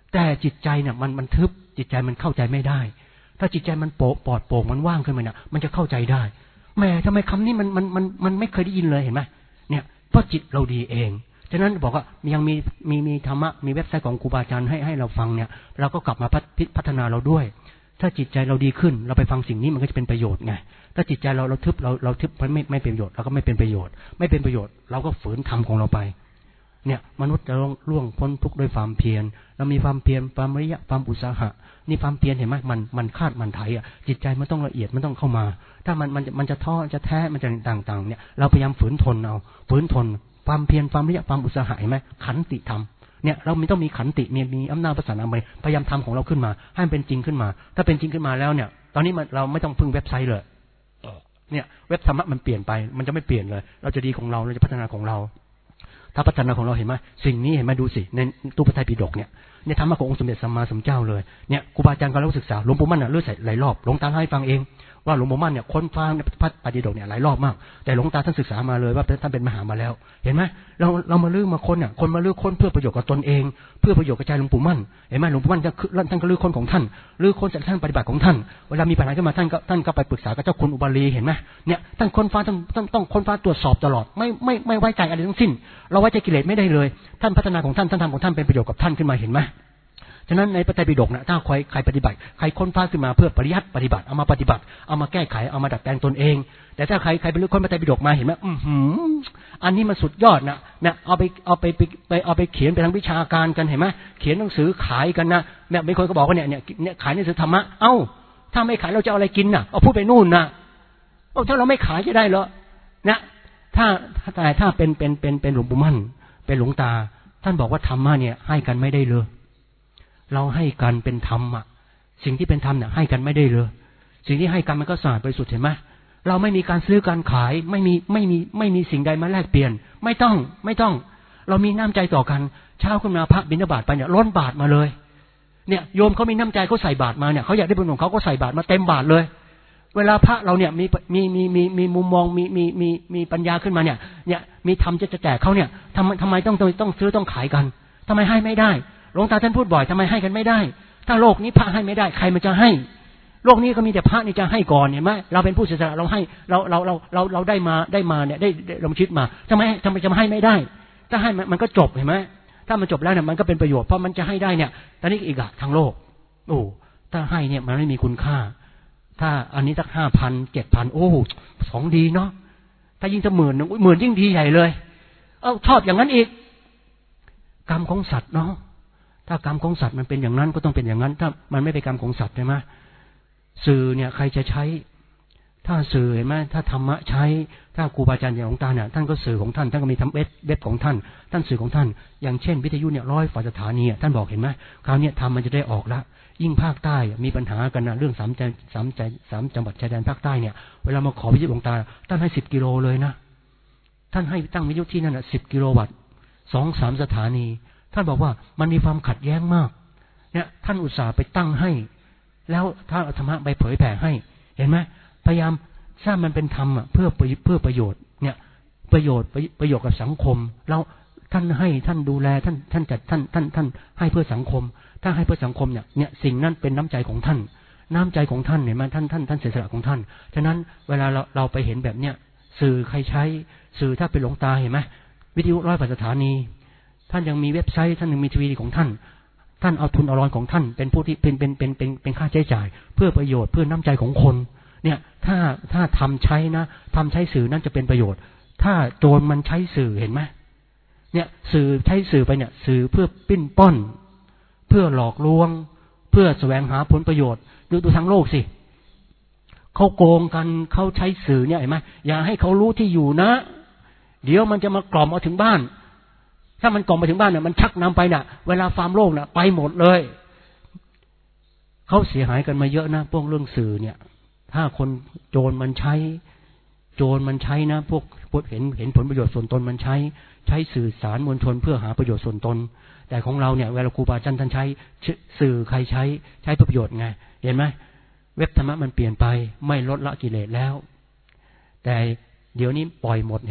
แต่จิตใจเนี่ยมันมันทึบจิตใจมันเข้าใจไม่ได้ถ้าจิตใจมันโปร่งปลอดโปร่งมันว่างขึ้นมาเนี่ยมันจะเข้าใจได้แม่ทำไมคำนี้มันมันมันมันไม่เคยได้ยินเลยเห็นไหมเนี่ยเพราะจิตเราดีเองฉะนั้นบอกว่ายังมีมีมีธรรมะมีเว็บไซต์ของครูบาอาจารย์ให้ให้เราฟังเนี่ยเราก็กลับมาพัฒนาเราด้วยถ้าจิตใจเราดีขึ้นเราไปฟังสิ่งนี้มันก็จะเป็นประโยชน์ไงถ้าจิตใจเราเราทึบเราเราทึบไม่ไม่เป็นประโยชน์เราก็ไม่เป็นประโยชน์ไม่เป็นประโยชน์เราก็ฝืนธรรมของเราไปเนี่ยมนุษย์จะล่วงพ้นทุกข์ด้วยความเพียรเรามีความเพียรความวิริยะความอุตสาหะนี่ความเพียรเห็นไหมมันมันคาดมันไถอ่ะจิตใจมันต้องละเอียดมันต้องเข้ามาถ้ามันมันมันจะท้อจะแท้มันจะต่างๆเนี่ยเราพยายามฝืนทนเอาฝืนทนความเพียรความวิริยะความอุตสาหะเห็นไหมขันติธรรมเนี่ยเราไม่ต้องมีขันติมีมีอำนาจประสานอะไรพยายามทำของเราขึ้นมาให้มันเป็นจริงขึ้นมาถ้าเป็นจริงขึ้นมาแล้วเนี่ยตอนนี้เราไม่ต้องพึ่งเว็บไซต์เลยเนี่ยเว็บธรรมะมันเปลี่ยนไปมันจะไม่เปลี่ยนเลยเราจะดีของเราเราจะพัฒนาของเราถ้าพัฒนาของเราเห็นไหมสิ่งนี้เห็นไหมดูสิในตู้พระไตรปิฎกเนี่ยในธรรมะขององค์สมเด็จสัมมาสัมพุทธเจ้าเลยเนี่ยครูบาอาจารย์ก็เราศึกษาหลวงปู่มั่นเนี่ยเลื่อนใส่หลายรอบหลวงตาให้ฟังเองว่าหลวงปู่มั่นเนี่ยค้นฟ้าในพระไตรปิฎกเนี่ยหลายรอบมากแต่หลวงตาท่านศึกษามาเลยว่าท่านเป็นมหามาแล้วเห็นไหมเราเรามาลื้อมาค้นเนี่ยคนมาลื้อค้นเพื่อประโยชน์กับตนเองเพื่อประโยชน์กับใจหลวงปู่มั่นเห็นไหมหลวงปู่มั่นท่านก็ลื้อค้นของท่านลื้อค้นจากท่านปฏิบัติของท่านเวลามีปัญหาขึ้นมาท่านก็ท่านก็ไปปรึกษากับเจ้าคุณอุบาลีเห็นไหมเนี่ยท่านค้นฟ้าท่านต้องต้องค้นฟ้าตรวจสอบตลอดไม่ไม่ไม่ไว้ใจอะไรทั้งสิ้นเราไว้ใจกิเลสไม่ได้เลยท่านพัฒนาของท่านท่านทำของท่านเป็นประโยชน์กับท่านขึ้นมาเห็นไหมฉะนั้นในพระไตรปิฎกนะถ้าใครใครปฏิบัติใครค้นฟ้าขึ้นมาเพื่อปริยัติปฏิบัติเอามาปฏิบัติเอามาแก้ไขเอามาดัดแปลงตนเองแต่ถ้าใครใครไปลื้อค้นพระไตรปิฎกมาเห็นไหมอือหืออันนี้มันสุดยอดนะเนี่ยเอาไปเอาไปไปเอาไปเขียนไปทางวิชาการกันเห็นไหมเขียนหนังสือขายกันนะเนี่ยบางคนก็บอกว่าเนี่ยเนี่ยขายหนังสือธรรมะเอ้าถ้าไม่ขายเราจะเอาอะไรกินน่ะเอาพูดไปนู่นนะโอ้ถ้าเราไม่ขายจะได้เหรอนะถ้าแต่ถ้าเป็นเป็นเป็นเป็นหลวงปู่มั่นเป็นหลวงตาท่านบอกว่าธรรมะเนี่ยให้กันไม่ได้เลยเราให้กันเป็นธรรมอ่ะสิ่งที่เป็นธรรมเนี่ยให้กันไม่ได้เลยสิ่งที่ให้กันมันก็สะอาดบริสุทธิ์เห็นไหมเราไม่มีการซื้อการขายไม่มีไม่มีไม่มีสิ่งใดมาแลกเปลี่ยนไม่ต้องไม่ต้องเรามีน้ำใจต่อกันเช้าขึ้นมาพระบิณฑบาตไปเนี่ยล้นบาตรมาเลยเนี่ยโยมเขามีน้ำใจเขาใส่บาตรมาเนี่ยเขาอยากได้บุญของเขาก็ใส่บาตรมาเต็มบาตรเลยเวลาพระเราเนี่ยมีมีมีมีมีมุมมองมีมีมีมีปัญญาขึ้นมาเนี่ยเนี่ยมีธรรมจะจะแจกเขาเนี่ยทำไมทำไมต้องต้องซื้อต้องขายกันทำไมให้ไม่ได้หลวงตาท่านพูดบ่อยทำไมให้กันไม่ได้ถ้าโลกนี้พระให้ไม่ได้ใครมันจะให้โลกนี้ก็มีแต่พระนี่จะให้ก่อนเห็นไหมเราเป็นผู้เสียสละเราให้เราเราเราเราเราได้มาได้มาเนี่ยได้ลงชิดมาทำไมทำไมจะให้ไม่ได้ถ้าให้มันก็จบเห็นไหมถ้ามันจบแล้วเนี่ยมันก็เป็นประโยชน์เพราะมันจะให้ได้เนี่ยตอนนี้อีกอะทางโลกโอ้ถ้าให้เนี่ยมันไม่มีคุณค่าถ้าอันนี้สักห้าพันเจ็ดพันโอ้สองดีเนาะถ้ายิ่งจะหมื่นหนึ่งหมื่นยิ่งดีใหญ่เลยเอ้าชอบอย่างนั้นอีกกรรมของสัตว์เนาะถ้ากรรมของสัตว์มันเป็นอย่างนั้นก็ต้องเป็นอย่างนั้นถ้ามันไม่เป็นกรรมของสัตว์ใช่ไหมสื่อเนี่ยใครจะใช้ถ้าสื่อเห็นไหมถ้าธรรมะใช้ถ้าครูบาอาจารย์อย่างหลวงตาเนี่ยท่านก็สื่อของท่านท่านก็มีทำเว็บเว็บของท่านท่านสื่อของท่านอย่างเช่นวิทยุเนี่ยร้อยฝ่ายสถานีท่านบอกเห็นไหมคราวนี้ทำมันจะได้ออกละยิ่งภาคใต้มีปัญหากันนะเรื่องสามใจสามใจสามจังหวัดชายแดนภาคใต้เนี่ยเวลามาขอวิทยุหลวงตาท่านให้สิบกิโลเลยนะท่านให้ตั้งวิทยุที่นั่นอ่ะสิบกิโลวัตต์สองสามสถานีท่านบอกว่ามันมีความขัดแย้งมากเนี่ยท่านอุตส่าห์ไปตั้งให้แล้วถ้าธรรมะไปเผยแผ่ให้เห็นไหมพยายามสร้างมันเป็นธรรมอ่ะเพื่อเพื่อประโยชน์เนี่ยประโยชน์ประโยชน์กับสังคมแล้วท่านให้ท่านดูแลท่านท่านจัดท่านท่านท่านให้เพื่อสังคมถ้าให้เพื่อสังคมเนี่ยเนี่ยสิ่งนั้นเป็นน้ำใจของท่านน้ำใจของท่านเห็นไหมท่านท่านท่านเสียสละของท่านฉะนั้นเวลาเราเราไปเห็นแบบเนี้ยสื่อใครใช้สื่อถ้าเป็นหลวงตาเห็นไหมวิทยุร้อยฝ่ายสถานีท่านยังมีเว็บไซต์ท่านยังมีทีวีของท่านท่านเอาทุนเอารอนของท่านเป็นผู้ที่เป็นเป็นเป็นเป็นเป็นค่าใช้จ่ายเพื่อประโยชน์เพื่อน้ำใจของคนเนี่ยถ้าถ้าทำใช้นะทำใช้สื่อนั่นจะเป็นประโยชน์ถ้าโจรมันใช้สื่อเห็นไหมเนี่ยสื่อใช้สื่อไปเนี่ยสื่อเพื่อปิ้นป้อนเพื่อหลอกลวงเพื่อแสวงหาผลประโยชน์ดูดูทั้งโลกสิเขาโกงกันเขาใช้สื่อเนี่ยเห็นไหมอย่าให้เขารู้ที่อยู่นะเดี๋ยวมันจะมากล่อมเอาถึงบ้านถ้ามันกล่อมมาถึงบ้านเนี่ยมันชักนำไปน่ะเวลาฟาร์มโลกน่ะไปหมดเลยเขาเสียหายกันมาเยอะนะพวกเรื่องสื่อเนี่ยถ้าคนโจรมันใช้โจรมันใช้นะพวกพวกเห็นเห็นผลประโยชน์ส่วนตนมันใช้ใช้สื่อสารมวลชนเพื่อหาประโยชน์ส่วนตนแต่ของเราเนี่ยเวลาครูบาอาจารย์ท่านใช้สื่อใครใช้ใช้เพื่อประโยชน์ไงเห็นไหมเว็บธรรมะมันเปลี่ยนไปไม่ลดละกิเลสแล้วแต่เดี๋ยวนี้ปล่อยหมดเห็นไหม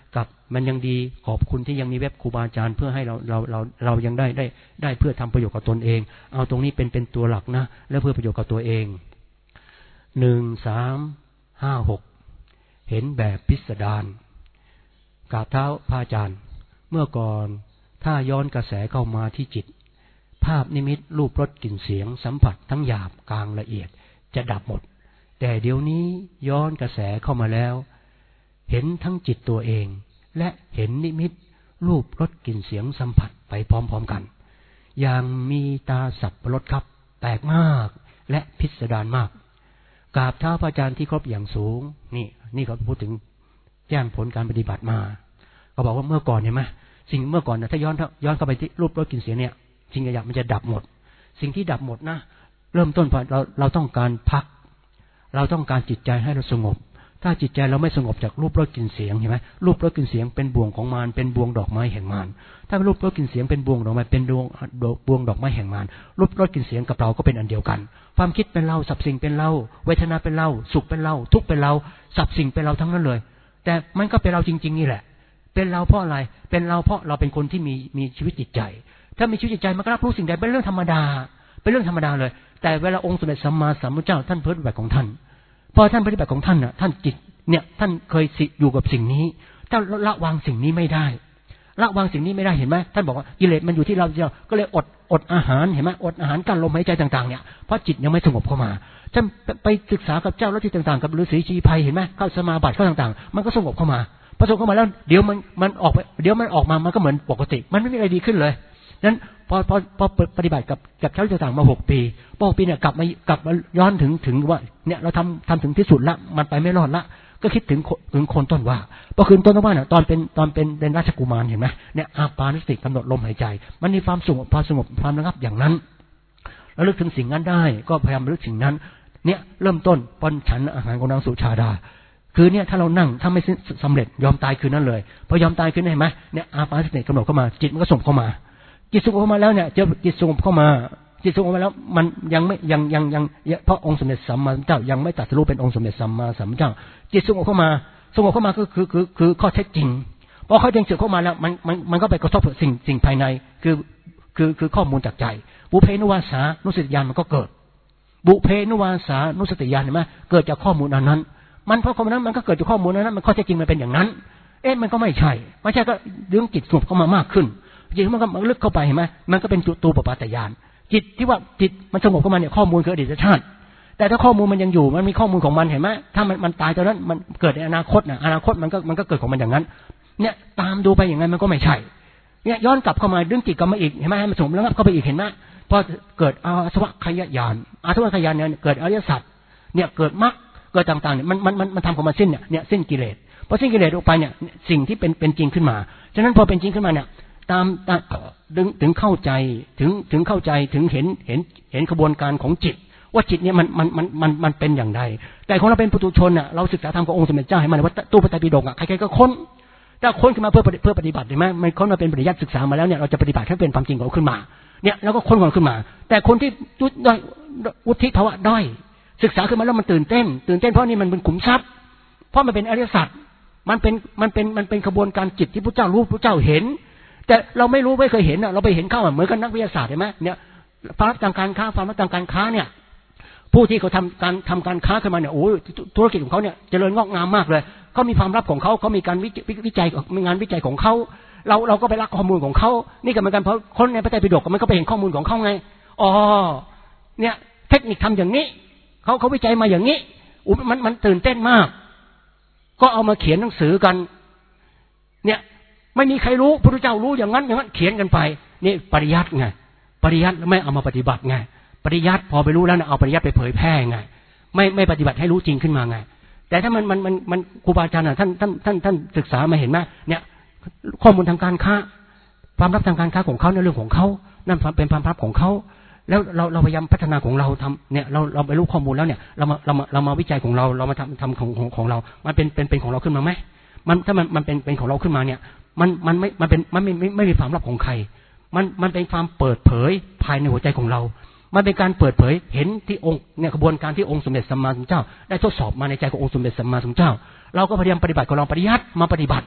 กับมันยังดีขอบคุณที่ยังมีเว็บครูบาอาจารย์เพื่อให้เราเราเราเรายังได้ได้ได้เพื่อทำประโยชน์กับตนเองเอาตรงนี้เป็นเป็นตัวหลักนะและเพื่อประโยชน์กับตัวเองหนึ่งสามห้าหกเห็นแบบพิสดารกราบเท้าพระอาจารย์เมื่อก่อนถ้าย้อนกระแสเข้ามาที่จิตภาพนิมิตรูปรสกลิ่นเสียงสัมผัสทั้งหยาบกลางละเอียดจะดับหมดแต่เดี๋ยวนี้ย้อนกระแสเข้ามาแล้วเห็นทั้งจิตตัวเองและเห็นนิมิตรูปรสกลิ่นเสียงสัมผัสไปพร้อมๆกันอย่างมีตาสับปะรดครับแปลกมากและพิสดารมากกราบเท้าพระอาจารย์ที่ครบอย่างสูงนี่นี่เขาพูดถึงแจ้งผลการปฏิบัติมาเขาบอกว่าเมื่อก่อนเห็นไหมสิ่งเมื่อก่อนนะถ้าย้อนย้อนเข้าไปที่รูปรสกลิ่นเสียงเนี่ยสิ่งหยาบมันจะดับหมดสิ่งที่ดับหมดนะเริ่มต้นพอเราเราต้องการพักเราต้องการจิตใจให้เราสงบถ้าจิตใจเราไม่สงบจากรูปรสกลิ่นเสียงเห็นไหมรูปรสกลิ่นเสียงเป็นบ่วงของมารเป็นบ่วงดอกไม้แห่งมารถ้ารูปรสกลิ่นเสียงเป็นบ่วงดอกไม้เป็นดวงบ่วงดอกไม้แห่งมารรูปรสกลิ่นเสียงกับเราก็เป็นอันเดียวกันความคิดเป็นเราสับสิ่งเป็นเราเวทนาเป็นเราสุขเป็นเราทุกข์เป็นเราสับสิ่งเป็นเราทั้งนั้นเลยแต่มันก็เป็นเราจริงๆนี่แหละเป็นเราเพราะอะไรเป็นเราเพราะเราเป็นคนที่มีมีชีวิตจิตใจถ้ามีชีวิตจิตใจมันก็รับรู้สิ่งใดเป็นเรื่องธรรมดาเป็นเรื่องธรรมดาเลยแต่เวลาองค์สมเด็จสัมมาสัมพุทธเจ้าท่านปฏิบัติของท่านพอท่านปฏิบัติของท่านน่ะท่านจิตเนี่ยท่านเคยอยู่กับสิ่งนี้ถ้าละวางสิ่งนี้ไม่ได้ละวางสิ่งนี้ไม่ได้เห็นไหมท่านบอกว่ากิเลสมันอยู่ที่เราเดียวก็เลยอดอดอาหารเห็นไหมอดอาหารกั้นลมหายใจต่างๆเนี่ยเพราะจิตยังไม่สงบเข้ามาท่านไปศึกษากับเจ้าลัทธิต่างๆกับฤาษีชีไพรเห็นไหมเข้าสมาบัติเข้าต่างๆมันก็สงบเข้ามาพอสงบเข้ามาแล้วเดี๋ยวมันมันออกไปเดี๋ยวมันออกมามันก็เหมือนปกติมันไม่มีอะไรดีขึ้นเลยนั้นพอพอพอปฏิบัติกับกับเจ้าลัทธิต่างๆมาหกปีพอหกปีเนี่ยกลับมากลับมาย้อนถึงถึงว่าเนี่ยเราทำทำถึงที่สุดละมันไปไม่รอดละก็คิดถึงถึงคนต้นว่าพอคืนต้นว่าเนี่ยตอนเป็นตอนเป็นเป็นราชกุมารเห็นไหมเนี่ยอาปานสติกำหนดลมหายใจมันมีความสงบความสงบความระงับอย่างนั้นแล้วลึกถึงสิ่งนั้นได้ก็พยายามลึกถึงนั้นเนี่ยเริ่มต้นปนฉันอาหารของนางสุชาดาคือเนี่ยถ้าเรานั่งถ้าไม่สำเร็จยอมตายคืนนั้นเลยพอยอมตายคืนนั้นเห็นไหมเนี่ยอาปานสติกำหนดเข้ามาจิตมันก็ส่งเข้ามาจิตส่งเข้ามาแล้วเนี่ยเจอจิตส่งเข้ามาจิตส่งเข้ามาแล้วมันยังไม่ยังยังยังเพราะองค์สมเด็จสัมมาสัมพุทธเจ้ายังไม่ตรัสรู้เป็นองค์สมเด็จสัมมาสัมพุทธเจ้าจิตสงบเข้ามาสงบเข้ามาก็คือคือคือข้อเท็จจริงพอข้อเท็จจริงเข้ามาแล้วมันมันมันก็ไปกระทบกับสิ่งสิ่งภายในคือคือคือข้อมูลจากใจบุเพนุวาสานุสติญาณมันก็เกิดบุเพนุวาสานุสติญาณเห็นไหมเกิดจากข้อมูลอันนั้นมันเพราะข้อมูลนั้นมันก็เกิดจากข้อมูลนั้นมันข้อเท็จจริงมันเป็นอย่างนั้นเอ๊ะมันก็ไม่ใช่ไม่ใช่ก็เรื่องจิตสงบเข้ามามากขึ้นจิตมันก็ลึกเข้าไปเห็นไหมมันก็เป็นตัวปปาตญาณจิตที่ว่าจิตมันสงบเข้ามาเนี่ยข้อมูลคืออดีตชาติแต่ถ้าข้อมูลมันยังอยู่มันมีข้อมูลของมันเห็นไหมถ้ามันมันตายตอนนั้นมันเกิดในอนาคตนะอนาคตมันก็มันก็เกิดของมันอย่างนั้นเนี่ยตามดูไปอย่างไงมันก็ไม่ใช่เนี่ยย้อนกลับเข้ามาดึงจิตกลับมาอีกเห็นไหมให้มันสงบแล้วเข้าไปอีกเห็นไหมพอเกิดอาสวะขยญาณอาสวะขยญาณเนี่ยเกิดอริยสัจเนี่ยเกิดมรรคเกิดต่างๆเนี่ยมันมันมันมันทำของมันสิ้นเนี่ยเนี่ยสิ้นกิเลสพอสิ้นกิเลสออกไปเนี่ยสิ่งที่เป็นเป็นจริงขึ้นมาฉะนั้นพอเป็นจริงขึ้นมาเนี่ยตามถึงถึงเข้าใจถึงถึงเข้าใจถึงเห็นเห็นเห็นกระบวนการของจิตว่าจิตเนี่ยมันมันมันมันมันเป็นอย่างไรแต่ของเราเป็นปุถุชนอ่ะเราศึกษาธรรมขององค์สมเด็จเจ้าให้มันว่าตู้พระไตรปิฎกอ่ะใครๆก็ค้นถ้าค้นขึ้นมาเพื่อเพื่อปฏิบัติใช่ไหมมันค้นมาเป็นปริยัติศึกษามาแล้วเนี่ยเราจะปฏิบัติให้เป็นความจริงของเราขึ้นมาเนี่ยแล้วก็ค้นของเราขึ้นมาแต่คนที่ด้อยวุฒิภาวะด้อยศึกษาขึ้นมาแล้วมันตื่นเต้นตื่นเต้นเพราะนี่มันเป็นขุมทรัพย์เพราะมันเป็นอริยสัจมันเป็นมันเป็นมันเป็นกระบวนการจิตที่พระเจ้ารู้พระเจ้าเห็นแต่เราไม่รู้ไม่เคยเห็นอ่ะเราไปเห็นเข้าเหมือนกันนักวิทยาศาสตร์เห็นไหมเนี่ยความรับทางการค้าความรับทางการค้าเนี่ยผู้ที่เขาทำการทำการค้าขึ้นมาเนี่ยโอ้ธุรกิจของเขาเนี่ยเจริญงอกงามมากเลยเขามีความลับของเขาเขามีการวิจัยมีงานวิจัยของเขาเราเราก็ไปรักข้อมูลของเขานี่ก็เหมือนกันเพราะคนในพระไตรปิฎกมันก็ไปเห็นข้อมูลของเขาไงอ๋อเนี่ยเทคนิคทำอย่างนี้เขาเขาวิจัยมาอย่างนี้อุ้มันมันตื่นเต้นมากก็เอามาเขียนหนังสือกันเนี่ยไม่มีใครรู้พระพุทธเจ้ารู้อย่างนั้นอย่างนั้นเขียนกันไปนี่ปริยัติไงปริยัติแล้วไม่เอามาปฏิบัติไงปริยัติพอไปรู้แล้วนะเอาปริยัติไปเผยแพร่ไงไม่ไม่ปฏิบัติให้รู้จริงขึ้นมาไงแต่ถ้ามันมันมันมันครูบาอาจารย์ท่านท่านท่านท่านศึกษามาเห็นไหมเนี่ยข้อมูลทางการค้าความลับทางการค้าของเขาในเรื่องของเขานั่นเป็นความลับของเขาแล้วเราเราพยายามพัฒนาของเราทำเนี่ยเราเราไปรู้ข้อมูลแล้วเนี่ยเรามาเรามาเรามาวิจัยของเราเรามาทำทำของของของเรามันเป็นเป็นเป็นของเราขึ้นมาไหมมันถ้ามันมันเป็นเป็นของเราขึ้นมาเนี่ยมันมันไม่มันเป็นมันไม่ไม่ไม่มีความลับของใครมันมันเป็นความเปิดเผยภายในหัวใจของเรามันเป็นการเปิดเผยเห็นที่องค์เนี่ยกระบวนการที่องค์สมเด็จสัมมาสัมพุทธเจ้าได้ทดสอบมาในใจขององค์สมเด็จสัมมาสัมพุทธเจ้าเราก็พยายามปฏิบัติของเราปฏิยัติมาปฏิบัติ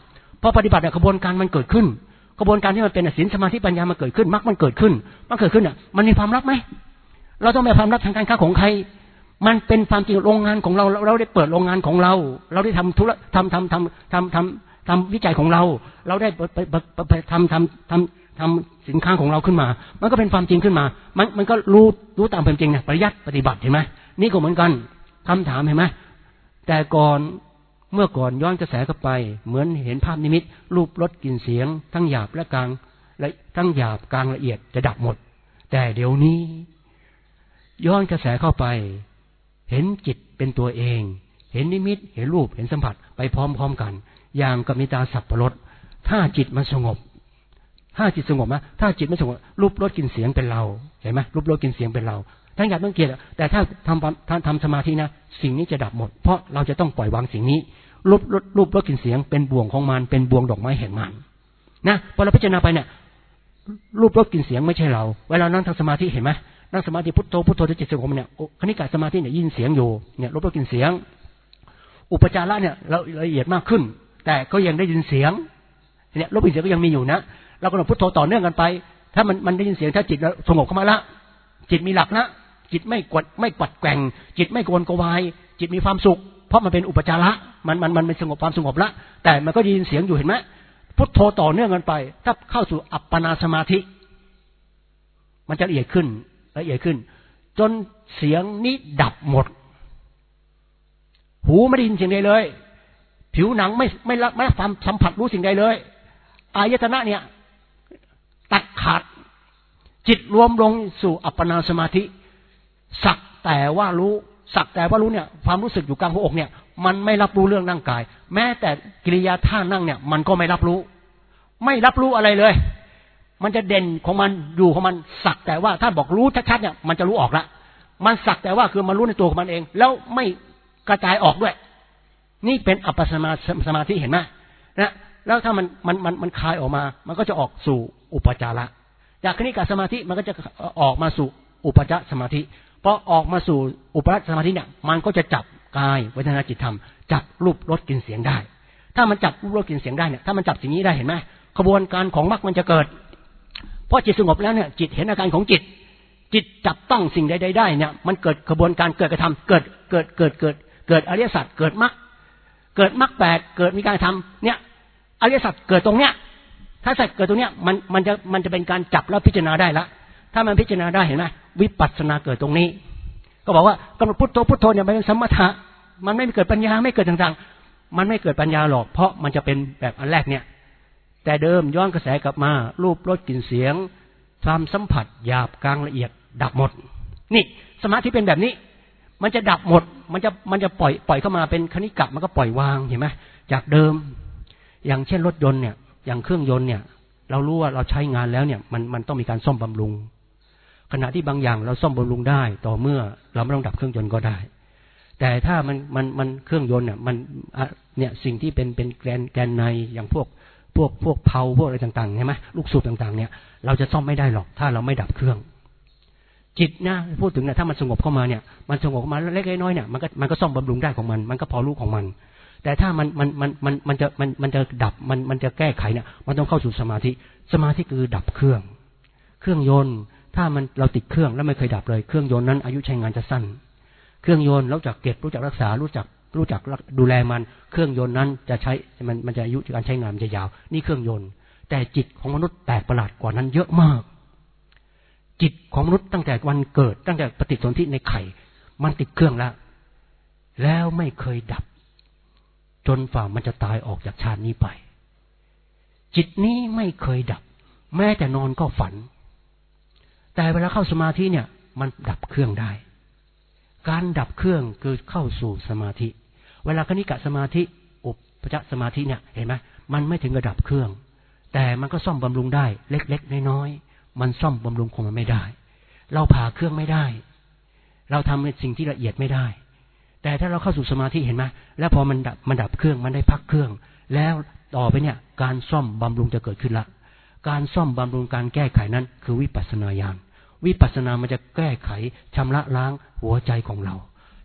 พอปฏิบัติเนี่ยกระบวนการมันเกิดขึ้นกระบวนการที่มันเป็นศีลสมาธิปัญญามันเกิดขึ้นมรรคมันเกิดขึ้นมันเกิดขึ้นอ่ะมันมีความลับไหมเราต้องมีความลับทางการค้าของใครมันเป็นความจริงโรงงานของเราเราได้เปิดโรงงานของเราเราได้ทำธุระทำทำทำทำทำทำวิจัยของเราเราได้ไปทำทำทำทำสินค้าของเราขึ้นมามันก็เป็นความจริงขึ้นมามันมันก็รู้รู้ตามเป็นจริงเนี่ยปริยัติปฏิบัติเห็นไหมนี่ก็เหมือนกันคำถามเห็นไหมแต่ก่อนเมื่อก่อนย้อนกระแสเข้าไปเหมือนเห็นภาพนิมิตรูปรสกลิ่นเสียงทั้งหยาบและกลางและทั้งหยาบกลางละเอียดจะดับหมดแต่เดี๋ยวนี้ย้อนกระแสเข้าไปเห็นจิตเป็นตัวเองเห็นนิมิตเห็นรูปเห็นสัมผัสไปพร้อมๆกันอย่างกับมีตาสับปะรดถ้าจิตมันสงบถ้าจิตสงบนะถ้าจิตไม่สงบรูปรสกลิ่นเสียงเป็นเราเห็นไหมรูปรสกลิ่นเสียงเป็นเราทั้งหยาบทั้งละเอียดแต่ถ้าทำทำทำสมาธินะสิ่งนี้จะดับหมดเพราะเราจะต้องปล่อยวางสิ่งนี้รูปรสรูปรสกลิ่นเสียงเป็นบ่วงของมันเป็นบ่วงดอกไม้แห่งมันนะพอเราพิจารณาไปเนี่ยรูปรสกลิ่นเสียงไม่ใช่เราเวลานั่งทำสมาธิเห็นไหมนั่งสมาธิพุทโธพุทโธจิตสงบเนี่ยคณิกะสมาธิเนี่ยยินเสียงอยู่เนี่ยรูปรสกลิ่นเสียงอุปจาระเนี่ยเราละเอียดมากขึ้นแต่ก็ยังได้ยินเสียงเนี่ยรูปกลิ่นเสียงก็ยังมีอยู่นะเราก็ต้องพุทโธต่อเนื่องกันไปถ้ามันมันได้ยินเสียงถ้าจิตสงบเข้ามาละจิตมีหลักนะจิตไม่กดไม่กวัดแกว่งจิตไม่โกวนกวายจิตมีความสุขเพราะมันเป็นอุปจาระมันมันมันเป็นสงบความสงบละแต่มันก็ยินเสียงอยู่เห็นไหมพุทโธต่อเนื่องกันไปถ้าเข้าสู่อัปปนาสมาธิมันจะละเอียดขึ้นละเอียดขึ้นจนเสียงนี้ดับหมดหูไม่ได้ยินสิ่งใดเลยผิวหนังไม่ไม่รับไม่สัมผัสรู้สิ่งใดเลยอายตนะเนี่ยตัดขาดจิตรวมลงสู่อัปปนาสมาธิสักแต่ว่ารู้สักแต่ว่ารู้เนี่ยความรู้สึกอยู่กลางหัวอกเนี่ยมันไม่รับรู้เรื่องร่างกายแม้แต่กิริยาท่านั่งเนี่ยมันก็ไม่รับรู้ไม่รับรู้อะไรเลยมันจะเด่นของมันอยู่ของมันสักแต่ว่าถ้าบอกรู้ชัดๆเนี่ยมันจะรู้ออกละมันสักแต่ว่าคือมันรู้ในตัวของมันเองแล้วไม่กระจายออกด้วยนี่เป็นอัปปนาสมาธิเห็นไหมนะแล้วถ้ามันมันมันมันคลายออกมามันก็จะออกสู่อุปจาระจากคณิกะสมาธิมันก็จะออกมาสู่อุปจารสมาธิพอออกมาสู่อุปจารสมาธิเนี่ยมันก็จะจับกายเวทนาจิตธรรมจับรูปรสกลิ่นเสียงได้ถ้ามันจับรูปรสกลิ่นเสียงได้เนี่ยถ้ามันจับสิ่งนี้ได้เห็นไหมกระบวนการของมรรคมันจะเกิดเพราะจิตสงบแล้วเนี่ยจิตเห็นอาการของจิตจิตจับต้องสิ่งใดๆได้เนี่ยมันเกิดกระบวนการเกิดกระทำเกิดเกิดเกิดเกิดเกิดอริยสัจเกิดมรรคเกิดมรรคแปดเกิดมีการทำเนี่ยอริยสัจเกิดตรงเนี้ยถ้าสัจเกิดตรงเนี้ยมันมันจะมันจะเป็นการจับแล้วพิจารณาได้ละถ้ามันพิจารณาได้เห็นไหมวิปัสสนาเกิดตรงนี้ก็บอกว่ากำหนดพุทโธพุทโธเนี่ยมันเป็นสมถะมันไม่เกิดปัญญาไม่เกิดต่างๆมันไม่เกิดปัญญาหรอกเพราะมันจะเป็นแบบอันแรกเนี่ยแต่เดิมย้อนกระแสกลับมารูปรสกลิ่นเสียงความสัมผัสหยาบกลางละเอียดดับหมดนี่สมาธิเป็นแบบนี้มันจะดับหมดมันจะมันจะปล่อยปล่อยเข้ามาเป็นคณิกะมันก็ปล่อยวางเห็นไหมจากเดิมอย่างเช่นรถยนต์เนี่ยอย่างเครื่องยนต์เนี่ยเรารู้ว่าเราใช้งานแล้วเนี่ยมันมันต้องมีการซ่อมบำรุงขณะที่บางอย่างเราซ่อมบำรุงได้ต่อเมื่อเราไม่ต้องดับเครื่องยนต์ก็ได้แต่ถ้ามันมันมันเครื่องยนต์เนี่ยมันเนี่ยสิ่งที่เป็นเป็นแกนแกนในอย่างพวกพวกพวกเพาพวกอะไรต่างๆใช่ไหมลูกสูบต่างๆเนี่ยเราจะซ่อมไม่ได้หรอกถ้าเราไม่ดับเครื่องจิตนะพูดถึงเนี่ยถ้ามันสงบเข้ามาเนี่ยมันสงบเข้ามาเล็กๆน้อยๆเนี่ยมันก็มันก็ซ่อมบำรุงได้ของมันมันก็พอรู้ของมันแต่ถ้ามันมันมันมันมันจะมันมันจะดับมันมันจะแก้ไขเนี่ยมันต้องเข้าสู่สมาธิสมาธิคือดับเครื่องเครื่องยนต์ถ้ามันเราติดเครื่องแล้วไม่เคยดับเลยเครื่องยนต์นั้นอายุใช้งานจะสั้นเครื่องยนต์รู้จักเก็บรู้จักรักษารู้จักรู้จักดูแลมันเครื่องยนต์นั้นจะใช้มันมันจะอายุการใช้งานจะยาวนี่เครื่องยนต์แต่จิตของมนุษย์แปลกประหลาดกว่านั้นเยอะมากจิตของมนุษย์ตั้งแต่วันเกิดตั้งแต่ปฏิสนธิในไข่มันติดเครื่องแล้วแล้วไม่เคยดับจนฝ่ามันจะตายออกจากชาตินี้ไปจิตนี้ไม่เคยดับแม้แต่นอนก็ฝันแต่เวลาเข้าสมาธิเนี่ยมันดับเครื่องได้การดับเครื่องคือเข้าสู่สมาธิเวลาคณิกะสมาธิอุปจารสมาธิเนี่ยเห็นไหมมันไม่ถึงกับดับเครื่องแต่มันก็ซ่อมบำรุงได้เล็กๆน้อยๆมันซ่อมบำรุงของมันไม่ได้เราผ่าเครื่องไม่ได้เราทำในสิ่งที่ละเอียดไม่ได้แต่ถ้าเราเข้าสู่สมาธิเห็นไหมแล้วพอมันดับมันดับเครื่องมันได้พักเครื่องแล้วต่อไปเนี่ยการซ่อมบำรุงจะเกิดขึ้นละการซ่อมบำรุงการแก้ไขนั้นคือวิปัสสนาญาณวิปัสสนามันจะแก้ไขชำระล้างหัวใจของเราฉ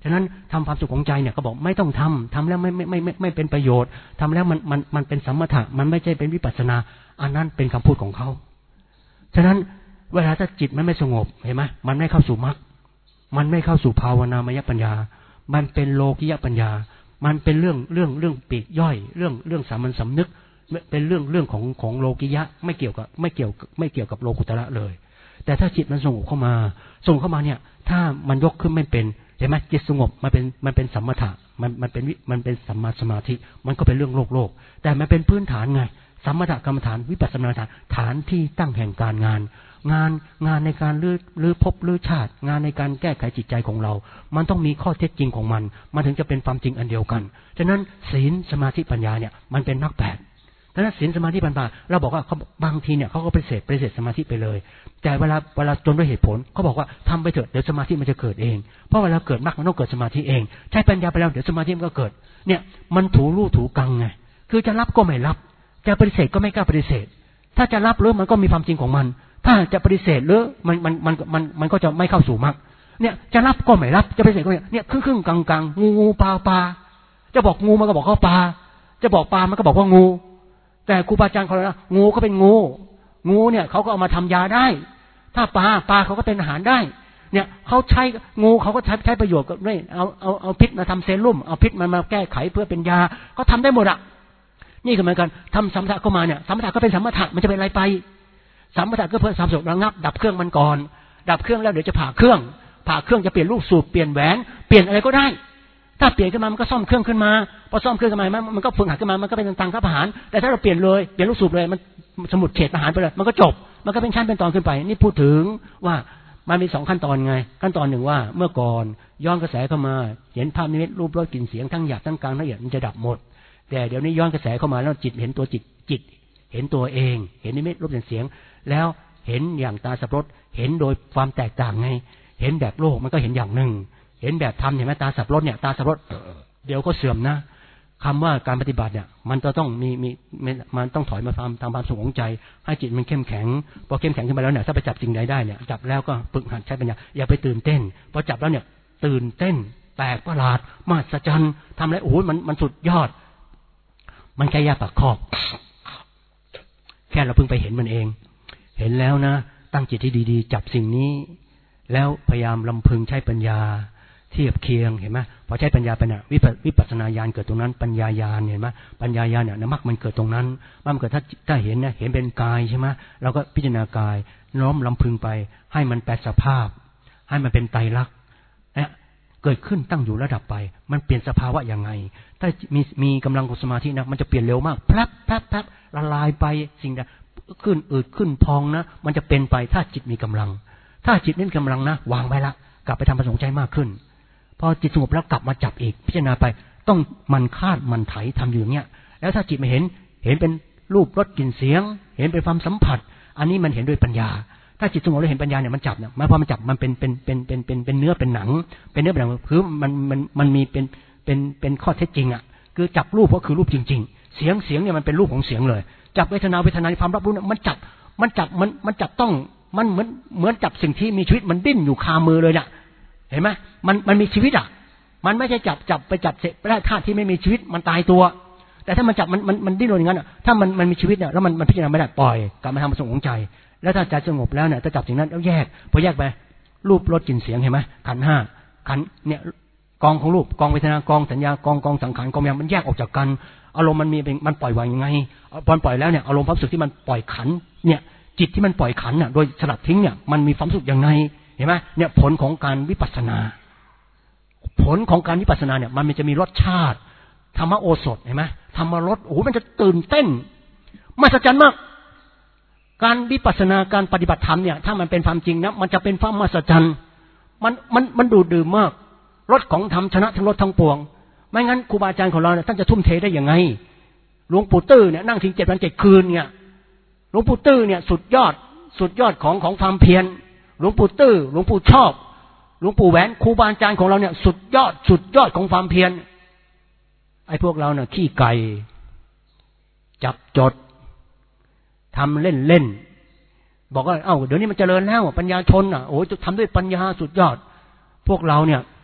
ฉะนั้นทำความสุขของใจเนี่ยก็บอกไม่ต้องทำทำแล้วไม่ไม่ไม่ไม่ไม่เป็นประโยชน์ทำแล้วมันมันมันเป็นสมถะมันไม่ใช่เป็นวิปัสสนาอันนั้นเป็นคำพูดของเขาฉะนั้นเวลาถ้าจิตมันไม่สงบเห็นไหมมันไม่เข้าสู่มรรคมันไม่เข้าสู่ภาวนามยปัญญามันเป็นโลกิยปัญญามันเป็นเรื่องเรื่องเรื่องปีกย่อยเรื่องเรื่องสามัญสำนึกเป็นเรื่องเรื่องของของโลกิยะไม่เกี่ยวกับไม่เกี่ยวไม่เกี่ยวกับโลกุตระเลยแต่ถ้าจิตมันสงบเข้ามาสงบเข้ามาเนี่ยถ้ามันยกขึ้นไม่เป็นเห็นไหมจิตสงบมันเป็นมันเป็นสัมมถะมันมันเป็นมันเป็นสัมมาสมาธิมันก็เป็นเรื่องโลกโลกแต่มันเป็นพื้นฐานไงสัมมถะกรรมฐานวิปัสสนาฐานฐานที่ตั้งแห่งการงานงานงานในการลื้อลื้อภพลื้อชาติงานในการแก้ไขจิตใจของเรามันต้องมีข้อเท็จจริงของมันมันถึงจะเป็นความจริงอันเดียวกันฉะนั้นศีลสมาธิปัญญาเนี่ยมันเป็นมรรคแปดฉะนั้นศีลสมาธิปัญญาเราบอกว่าเขาบางทีเนี่ยเขาก็ปฏิเสธปฏิเสธสมาธิไปเลยแต่เวลาเวลาจนด้วยเหตุผลเขาบอกว่าทำไปเถอะเดี๋ยวสมาธิมันจะเกิดเองเพราะเวลาเกิดมรรคมันต้องเกิดสมาธิเองใช้ปัญญาไปแล้วเดี๋ยวสมาธิมันก็เกิดเนี่ยมันถูลู่ถูกังไงคือจะรับก็ไม่รับจะปฏิเสธก็ไม่กล้าปฏิเสธถ้าจะรับหรือมันก็มีความจริงของมันถ้าจะปฏิเสธหรือมันมันมันมันมันก็จะไม่เข้าสู่มรรคเนี่ยจะรับก็ไม่รับจะปฏิเสธก็ไม่เนี่ยครึ่งครึ่งกลางกลางงูงูปลาปลาจะบอกงูมันก็บอกเขาปลาจะบอกปลามันก็บอกว่างูแต่ครูบาอาจารย์เขาเลยนะงูก็เป็นงูงูเนี่ยเขาก็เอามาทำยาได้ถ้าปลาปลาเขาก็เป็นอาหารได้เนี่ยเขาใช้งูเขาก็ใช้ใช้ประโยชน์กับนี่เอาเอาเอาพิษมาทำเซรุ่มเอาพิษมันมาแก้ไขเพื่อเป็นยาก็ทำได้หมดอ่ะนี่ก็เหมือนกันทำสัมมถะเข้ามาเนี่ยสัมมถะก็เป็นสัมมถะมันจะเป็นอะไรไปสัมมถะก็เพื่อความสงบระงับดับเครื่องมันก่อนดับเครื่องแล้วเดี๋ยวจะผ่าเครื่องผ่าเครื่องจะเปลี่ยนลูกสูบเปลี่ยนแหวนเปลี่ยนอะไรก็ได้ถ้าเปลี่ยนขึ้นมามันก็ซ่อมเครื่องขึ้นมาพอซ่อมเครื่องขึ้นมามันก็ฝึกหัดขึ้นมามันก็เป็นตังค์ทหารแต่ถ้าเราเปลี่ยนเลยเปลี่ยนลูกสูบเลยมันสมุดเฉดทหารไปเลยมันก็จบมันก็เป็นชั้นเป็นตอนขึ้นไปนี่พูดถึงว่ามันมีสองขั้นตอนไงขั้นตอนหนึ่งว่าเมื่อก่อนย้อนกระแสเข้ามาเห็นภาพนิมิตรูปรสกลิ่นเสียงทั้งหยาบทั้งกลางละเอียดมันจะดับหมดแต่เดี๋ยวนี้ย้อนกระแสเข้ามาแล้วจิตเห็นตัวจิตจิตเห็นตัวเองเห็นนิมิตรูปเสียงแล้วเห็นอย่างตาสับรสเห็นโดยความแตกต่างไงเห็นแบบโลกมันก็เห็นอย่างหนึ่งเห็นแบบธรรมเห็นไหมตาสับรสเนี่ยตาสับรสเดี๋ยวก็เสื่อมนะคำว่าการปฏิบัติเนี่ยมันจะต้องมีมีมันต้องถอยมาทำตามความสงบใจให้จิตมันเข้มแข็งพอเข้มแข็งขึ้นมาแล้วเนี่ยถ้าไปจับสิ่งใดได้เนี่ยจับแล้วก็ฝึกหัดใช้ปัญญาอย่าไปตื่นเต้นพอจับแล้วเนี่ยตื่นเต้นแปลกประหลาดมหัศจรรย์ทำอะไรโอ้โหมันมันสุดยอดมันแค่ยาปากคอบแค่เราเพิ่งไปเห็นมันเองเห็นแล้วนะตั้งจิตที่ดีๆจับสิ่งนี้แล้วพยายามลำพึงใช้ปัญญาเทียบเคียงเห็นไหมพอใช้ปัญญาไปเนี่ยวิปัสสนาญาณเกิดตรงนั้นปัญญาญาณเห็นไหมปัญญาญาณเนี่ยมรรคมันเกิดตรงนั้นมันเกิดถ้าถ้าเห็นเนี่ยเห็นเป็นกายใช่ไหมเราก็พิจารณากายน้อมลำพึงไปให้มันแปลสภาพให้มันเป็นไตรลักษณ์เนี่ยเกิดขึ้นตั้งอยู่ระดับไปมันเปลี่ยนสภาวะยังไงถ้ามีมีกำลังของสมาธินะมันจะเปลี่ยนเร็วมากแป๊บแป๊บแป๊บละลายไปสิ่งใดขึ้นอืดขึ้นพองนะมันจะเป็นไปถ้าจิตมีกำลังถ้าจิตไม่มีกำลังนะวางไปละกลับไปทำประสงค์ใจมากขึ้นพอจิตสงบแล้วกลับมาจับอีกพิจารณาไปต้องมันคาดมันไถทำอยู่อย่างเงี้ยแล้วถ้าจิตไม่เห็นเห็นเป็นรูปรสกลิ่นเสียงเห็นเป็นความสัมผัสอันนี้มันเห็นด้วยปัญญาถ้าจิตสงบแล้วเห็นปัญญาเนี่ยมันจับเนี่ยมันพอมันจับมันเป็นเป็นเป็นเป็นเป็นเป็นเนื้อเป็นหนังเป็นเนื้อเป็นหนังคือมันมันมันมีเป็นเป็นเป็นข้อเท็จจริงอ่ะคือจับรูปก็คือรูปจริงๆเสียงเสียงเนี่ยมันเป็นรูปของเสียงเลยจับเวทนาเวทนาความรับรู้เนี่ยมันจับมันจับมันมันจับต้องมันเหมือนเหมือนจับสิ่งที่มีชีวิตมันดิ้นอยู่คามือเลยเนี่ยเห็นไหมมันมันมีชีวิตอ่ะมันไม่ใช่จับจับไปจับเสร็จแร่ธาตุที่ไม่มีชีวิตมันตายตัวแต่ถ้ามันจับมันมันมันดิ้นรนอย่างนั้นอ่ะถ้ามันมันมีชีวิตเนี่ยแล้วมันมันพิจารณาไม่ได้ปล่อยกลับมาทำประสงค์ของใจแล้วถ้าใจสงบแล้วเนี่ยจะจับสิ่งนั้นแล้วแยกพอแยกไปรูปรสกลิ่นเสียงเห็นไหมขันธ์ห้าขันธ์เนี่ยกองของรูปกองเวทนากองสัญญากองกองสังขารกองวิญญาณมันแยกออกจากกันอารมณ์มันมีเป็นมันปล่อยวางยังไงพอปล่อยแล้วเนี่ยอารมณ์ความรู้สึกที่มันปล่อยขันเนี่ยจิตที่มันปล่อยขันเนี่ยโดยสลัดทิ้งเนี่ยมันมีความรู้สึกยังไงเห็นไหมเนี่ยผลของการวิปัสสนาผลของการวิปัสสนาเนี่ยมันจะมีรสชาติธรรมโอสถเห็นไหมธรรมรสโอ้โหมันจะตื่นเต้นมหัศจรรย์มากการวิปัสสนาการปฏิบัติธรรมเนี่ยถ้ามันเป็นความจริงนะมันจะเป็นความมหัศจรรย์มันมันมันดูดดื่มมากรสของธรรมชนะทั้งรสทั้งปวงไม่งั้นครูบาอาจารย์ของเราเนี่ยท่านจะทุ่มเทได้ยังไงหลวงปู่ตื้อเนี่ยนั่งถึงเจ็ดวันเจ็ดคืนเนี่ยหลวงปู่ตื้อเนี่ยสุดยอดสุดยอดของของความเพียรหลวงปู่ตื้อหลวงปู่ชอบหลวงปู่แหวนครูบาอาจารย์ของเราเนี่ยสุดยอดสุดยอดของความเพียรไอ้พวกเราเนี่ยขี้ไก่จับจดทำเล่นเล่นบอกว่าเอ้าเดี๋ยวนี้มันเจริญแล้วปัญญาชนอ่ะโอ้ยทำด้วยปัญญาสุดยอดพวกเราเนี่ย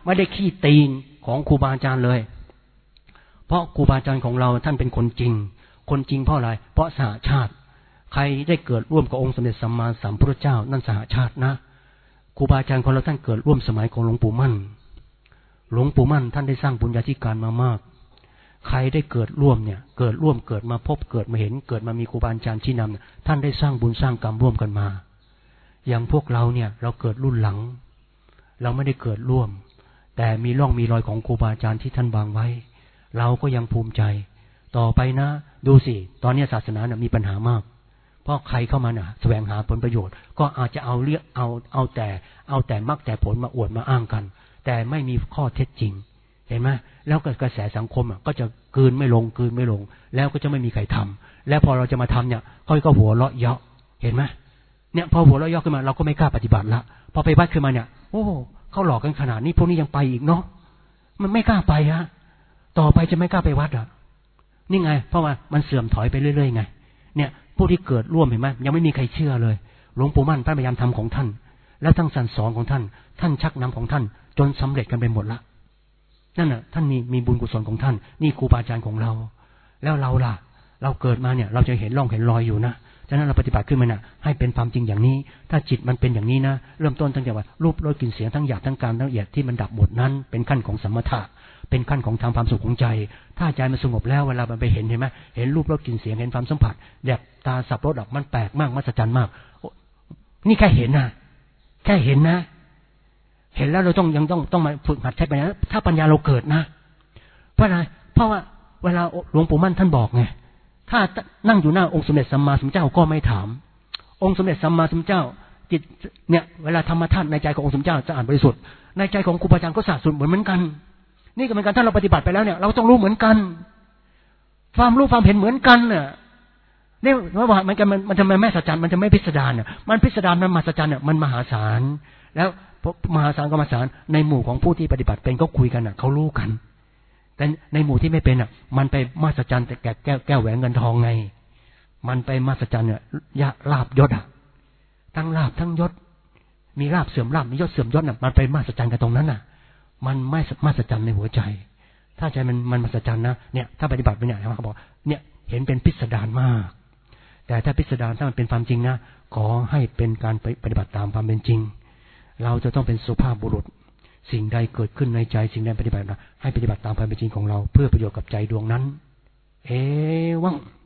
ไม่ได้ขี้ตีนของครูบาอาจารย์เลยเพราะครูบาอาจารย์ของเราท่านเป็นคนจริงคนจริงเพราะอะไรเพราะสหชาติใครได้เกิดร่วมกับองค์สมเด็จสัมมาสัมพุทธเจ้านั่นสหชาตินะครูบาอาจารย์ของเราท่านเกิดร่วมสมัยของหลวงปู่มั่นหลวงปู่มั่นท่านได้สร้างบุญญาธิการมามากใครได้เกิดร่วมเนี่ยเกิดร่วมเกิดมาพบเกิดมาเห็นเกิดมามีครูบาอาจารย์ชี้นำท่านได้สร้างบุญสร้างกรรมร่วมกันมาอย่างพวกเราเนี่ยเราเกิดรุ่นหลังเราไม่ได้เกิดร่วมแต่มีร่องมีรอยของครูบาอาจารย์ที่ท่านวางไว้เราก็ยังภูมิใจต่อไปนะดูสิตอนนี้ศาสนาเนี่ยมีปัญหามากเพราะใครเข้ามาน่ะแสวงหาผลประโยชน์ก็อาจจะเอาเรียกเอาเอาแต่เอาแต่มรรคแต่ผลมาอวดมาอ้างกันแต่ไม่มีข้อเท็จจริงเห็นไหมแล้วกระแสสังคมอ่ะก็จะกืนไม่ลงกืนไม่ลงแล้วก็จะไม่มีใครทำแล้วพอเราจะมาทำเนี่ยเขาก็หัวเราะเยาะเห็นไหมเนี่ยพอหัวเราะเยาะขึ้นมาเราก็ไม่กล้าปฏิบัติละพอไปวัดขึ้นมาเนี่ยโอ้เขาหลอกกันขนาดนี้พวกนี้ยังไปอีกเนาะมันไม่กล้าไปฮะต่อไปจะไม่กล้าไปวัดอ่ะนี่ไงเพราะว่ามันเสื่อมถอยไปเรื่อยๆไงเนี่ยผู้ที่เกิดร่วมเห็นไหมยังไม่มีใครเชื่อเลยหลวงปู่มั่นท่านพยายามทำของท่านแล้วทั้งสั่งสอนของท่านท่านชักนำของท่านจนสำเร็จกันไปหมดละนั่นน่ะท่านมีมีบุญกุศลของท่านนี่ครูบาอาจารย์ของเราแล้วเราล่ะเราเกิดมาเนี่ยเราจะเห็นร่องเห็นรอยอยู่นะฉะนั้นเราปฏิบัติขึ้นมาน่ะให้เป็นความจริงอย่างนี้ถ้าจิตมันเป็นอย่างนี้นะเริ่มต้นตั้งแต่ว่ารูปรสกลิ่นเสียงทั้งหยาบทั้งกลางทั้งละเอียดที่มันดับหมดนั้นเป็นขั้นของสมถะเป็นขั้นของทำความสุขของใจถ้าใจมันสงบแล้วเวลามันไปเห็นเห็นไหมเห็นรูปรสกลิ่นเสียงเห็นความสัมผัสแบบตาสับรสอ่ะมันแปลกมากมหัศจรรย์มากนี่แค่เห็นนะแค่เห็นนะเห็นแล้วเราต้องยังต้องต้องมาฝึกหัดใช้ปัญญาถ้าปัญญาเราเกิดนะเพราะอะไรเพราะว่าเวลาหลวงปู่มั่นท่านบอกไงถ้านั่งอยู่หน้าองค์สมเด็จสัมมาสัมพุทธเจ้าก็ไม่ถามองค์สมเด็จสัมมาสัมพุทธเจ้าจิตเนี่ยเวลาธรรมธาตุในใจขององค์สมเด็จเจ้าจะอ่านบริสุทธิ์ในใจของครูบาอาจารย์ก็สะอาดสุดเหมือนเหมือนกันนี่ก็เหมือนกันถ้าเราปฏิบัติไปแล้วเนี่ยเราต้องรู้เหมือนกันความรู้ความเห็นเหมือนกันเนี่ยนี่ว่ามันจะมันมันจะไม่สัจจ์มันจะไม่พิสดารเนี่ยมันพิสดารมันมหัศจรรย์เนี่ยมันมหาศาลแล้วมหาศาลก็มหาศาลในหมู่ของผู้ที่ปฏิบัติเป็นก็คุยกันอ่ะเขารู้กันแต่ในหมู่ที่ไม่เป็นอ่ะมันไปมหัศจรรย์แต่แก้แก้วแก้วแหวนเงินทองไงมันไปมหัศจรรย์เนี่ยยะลาบยศอ่ะทั้งลาบทั้งยศมีลาบเสื่อมลาบมียศเสื่อมยศน่ะมันไปมหัศจรรย์กันตรงนั้นน่ะมันไม่มหัศจรรย์ในหัวใจถ้าใจมันมันมหัศจรรย์นะเนี่ยถ้าปฏิบัติไปเนี่ยเขาบอกเนี่ยเห็นเป็นพิสดารมากแต่ถ้าพิสดารถ้ามันเป็นความจริงนะขอให้เป็นการปฏิบัติตามความเป็นจริงเราจะต้องเป็นสุภาพบุรุษสิ่งใดเกิดขึ้นในใจสิ่งใดปฏิบัติให้ปฏิบัติตามความเป็นจริงของเราเพื่อประโยชน์กับใจดวงนั้นเอวัง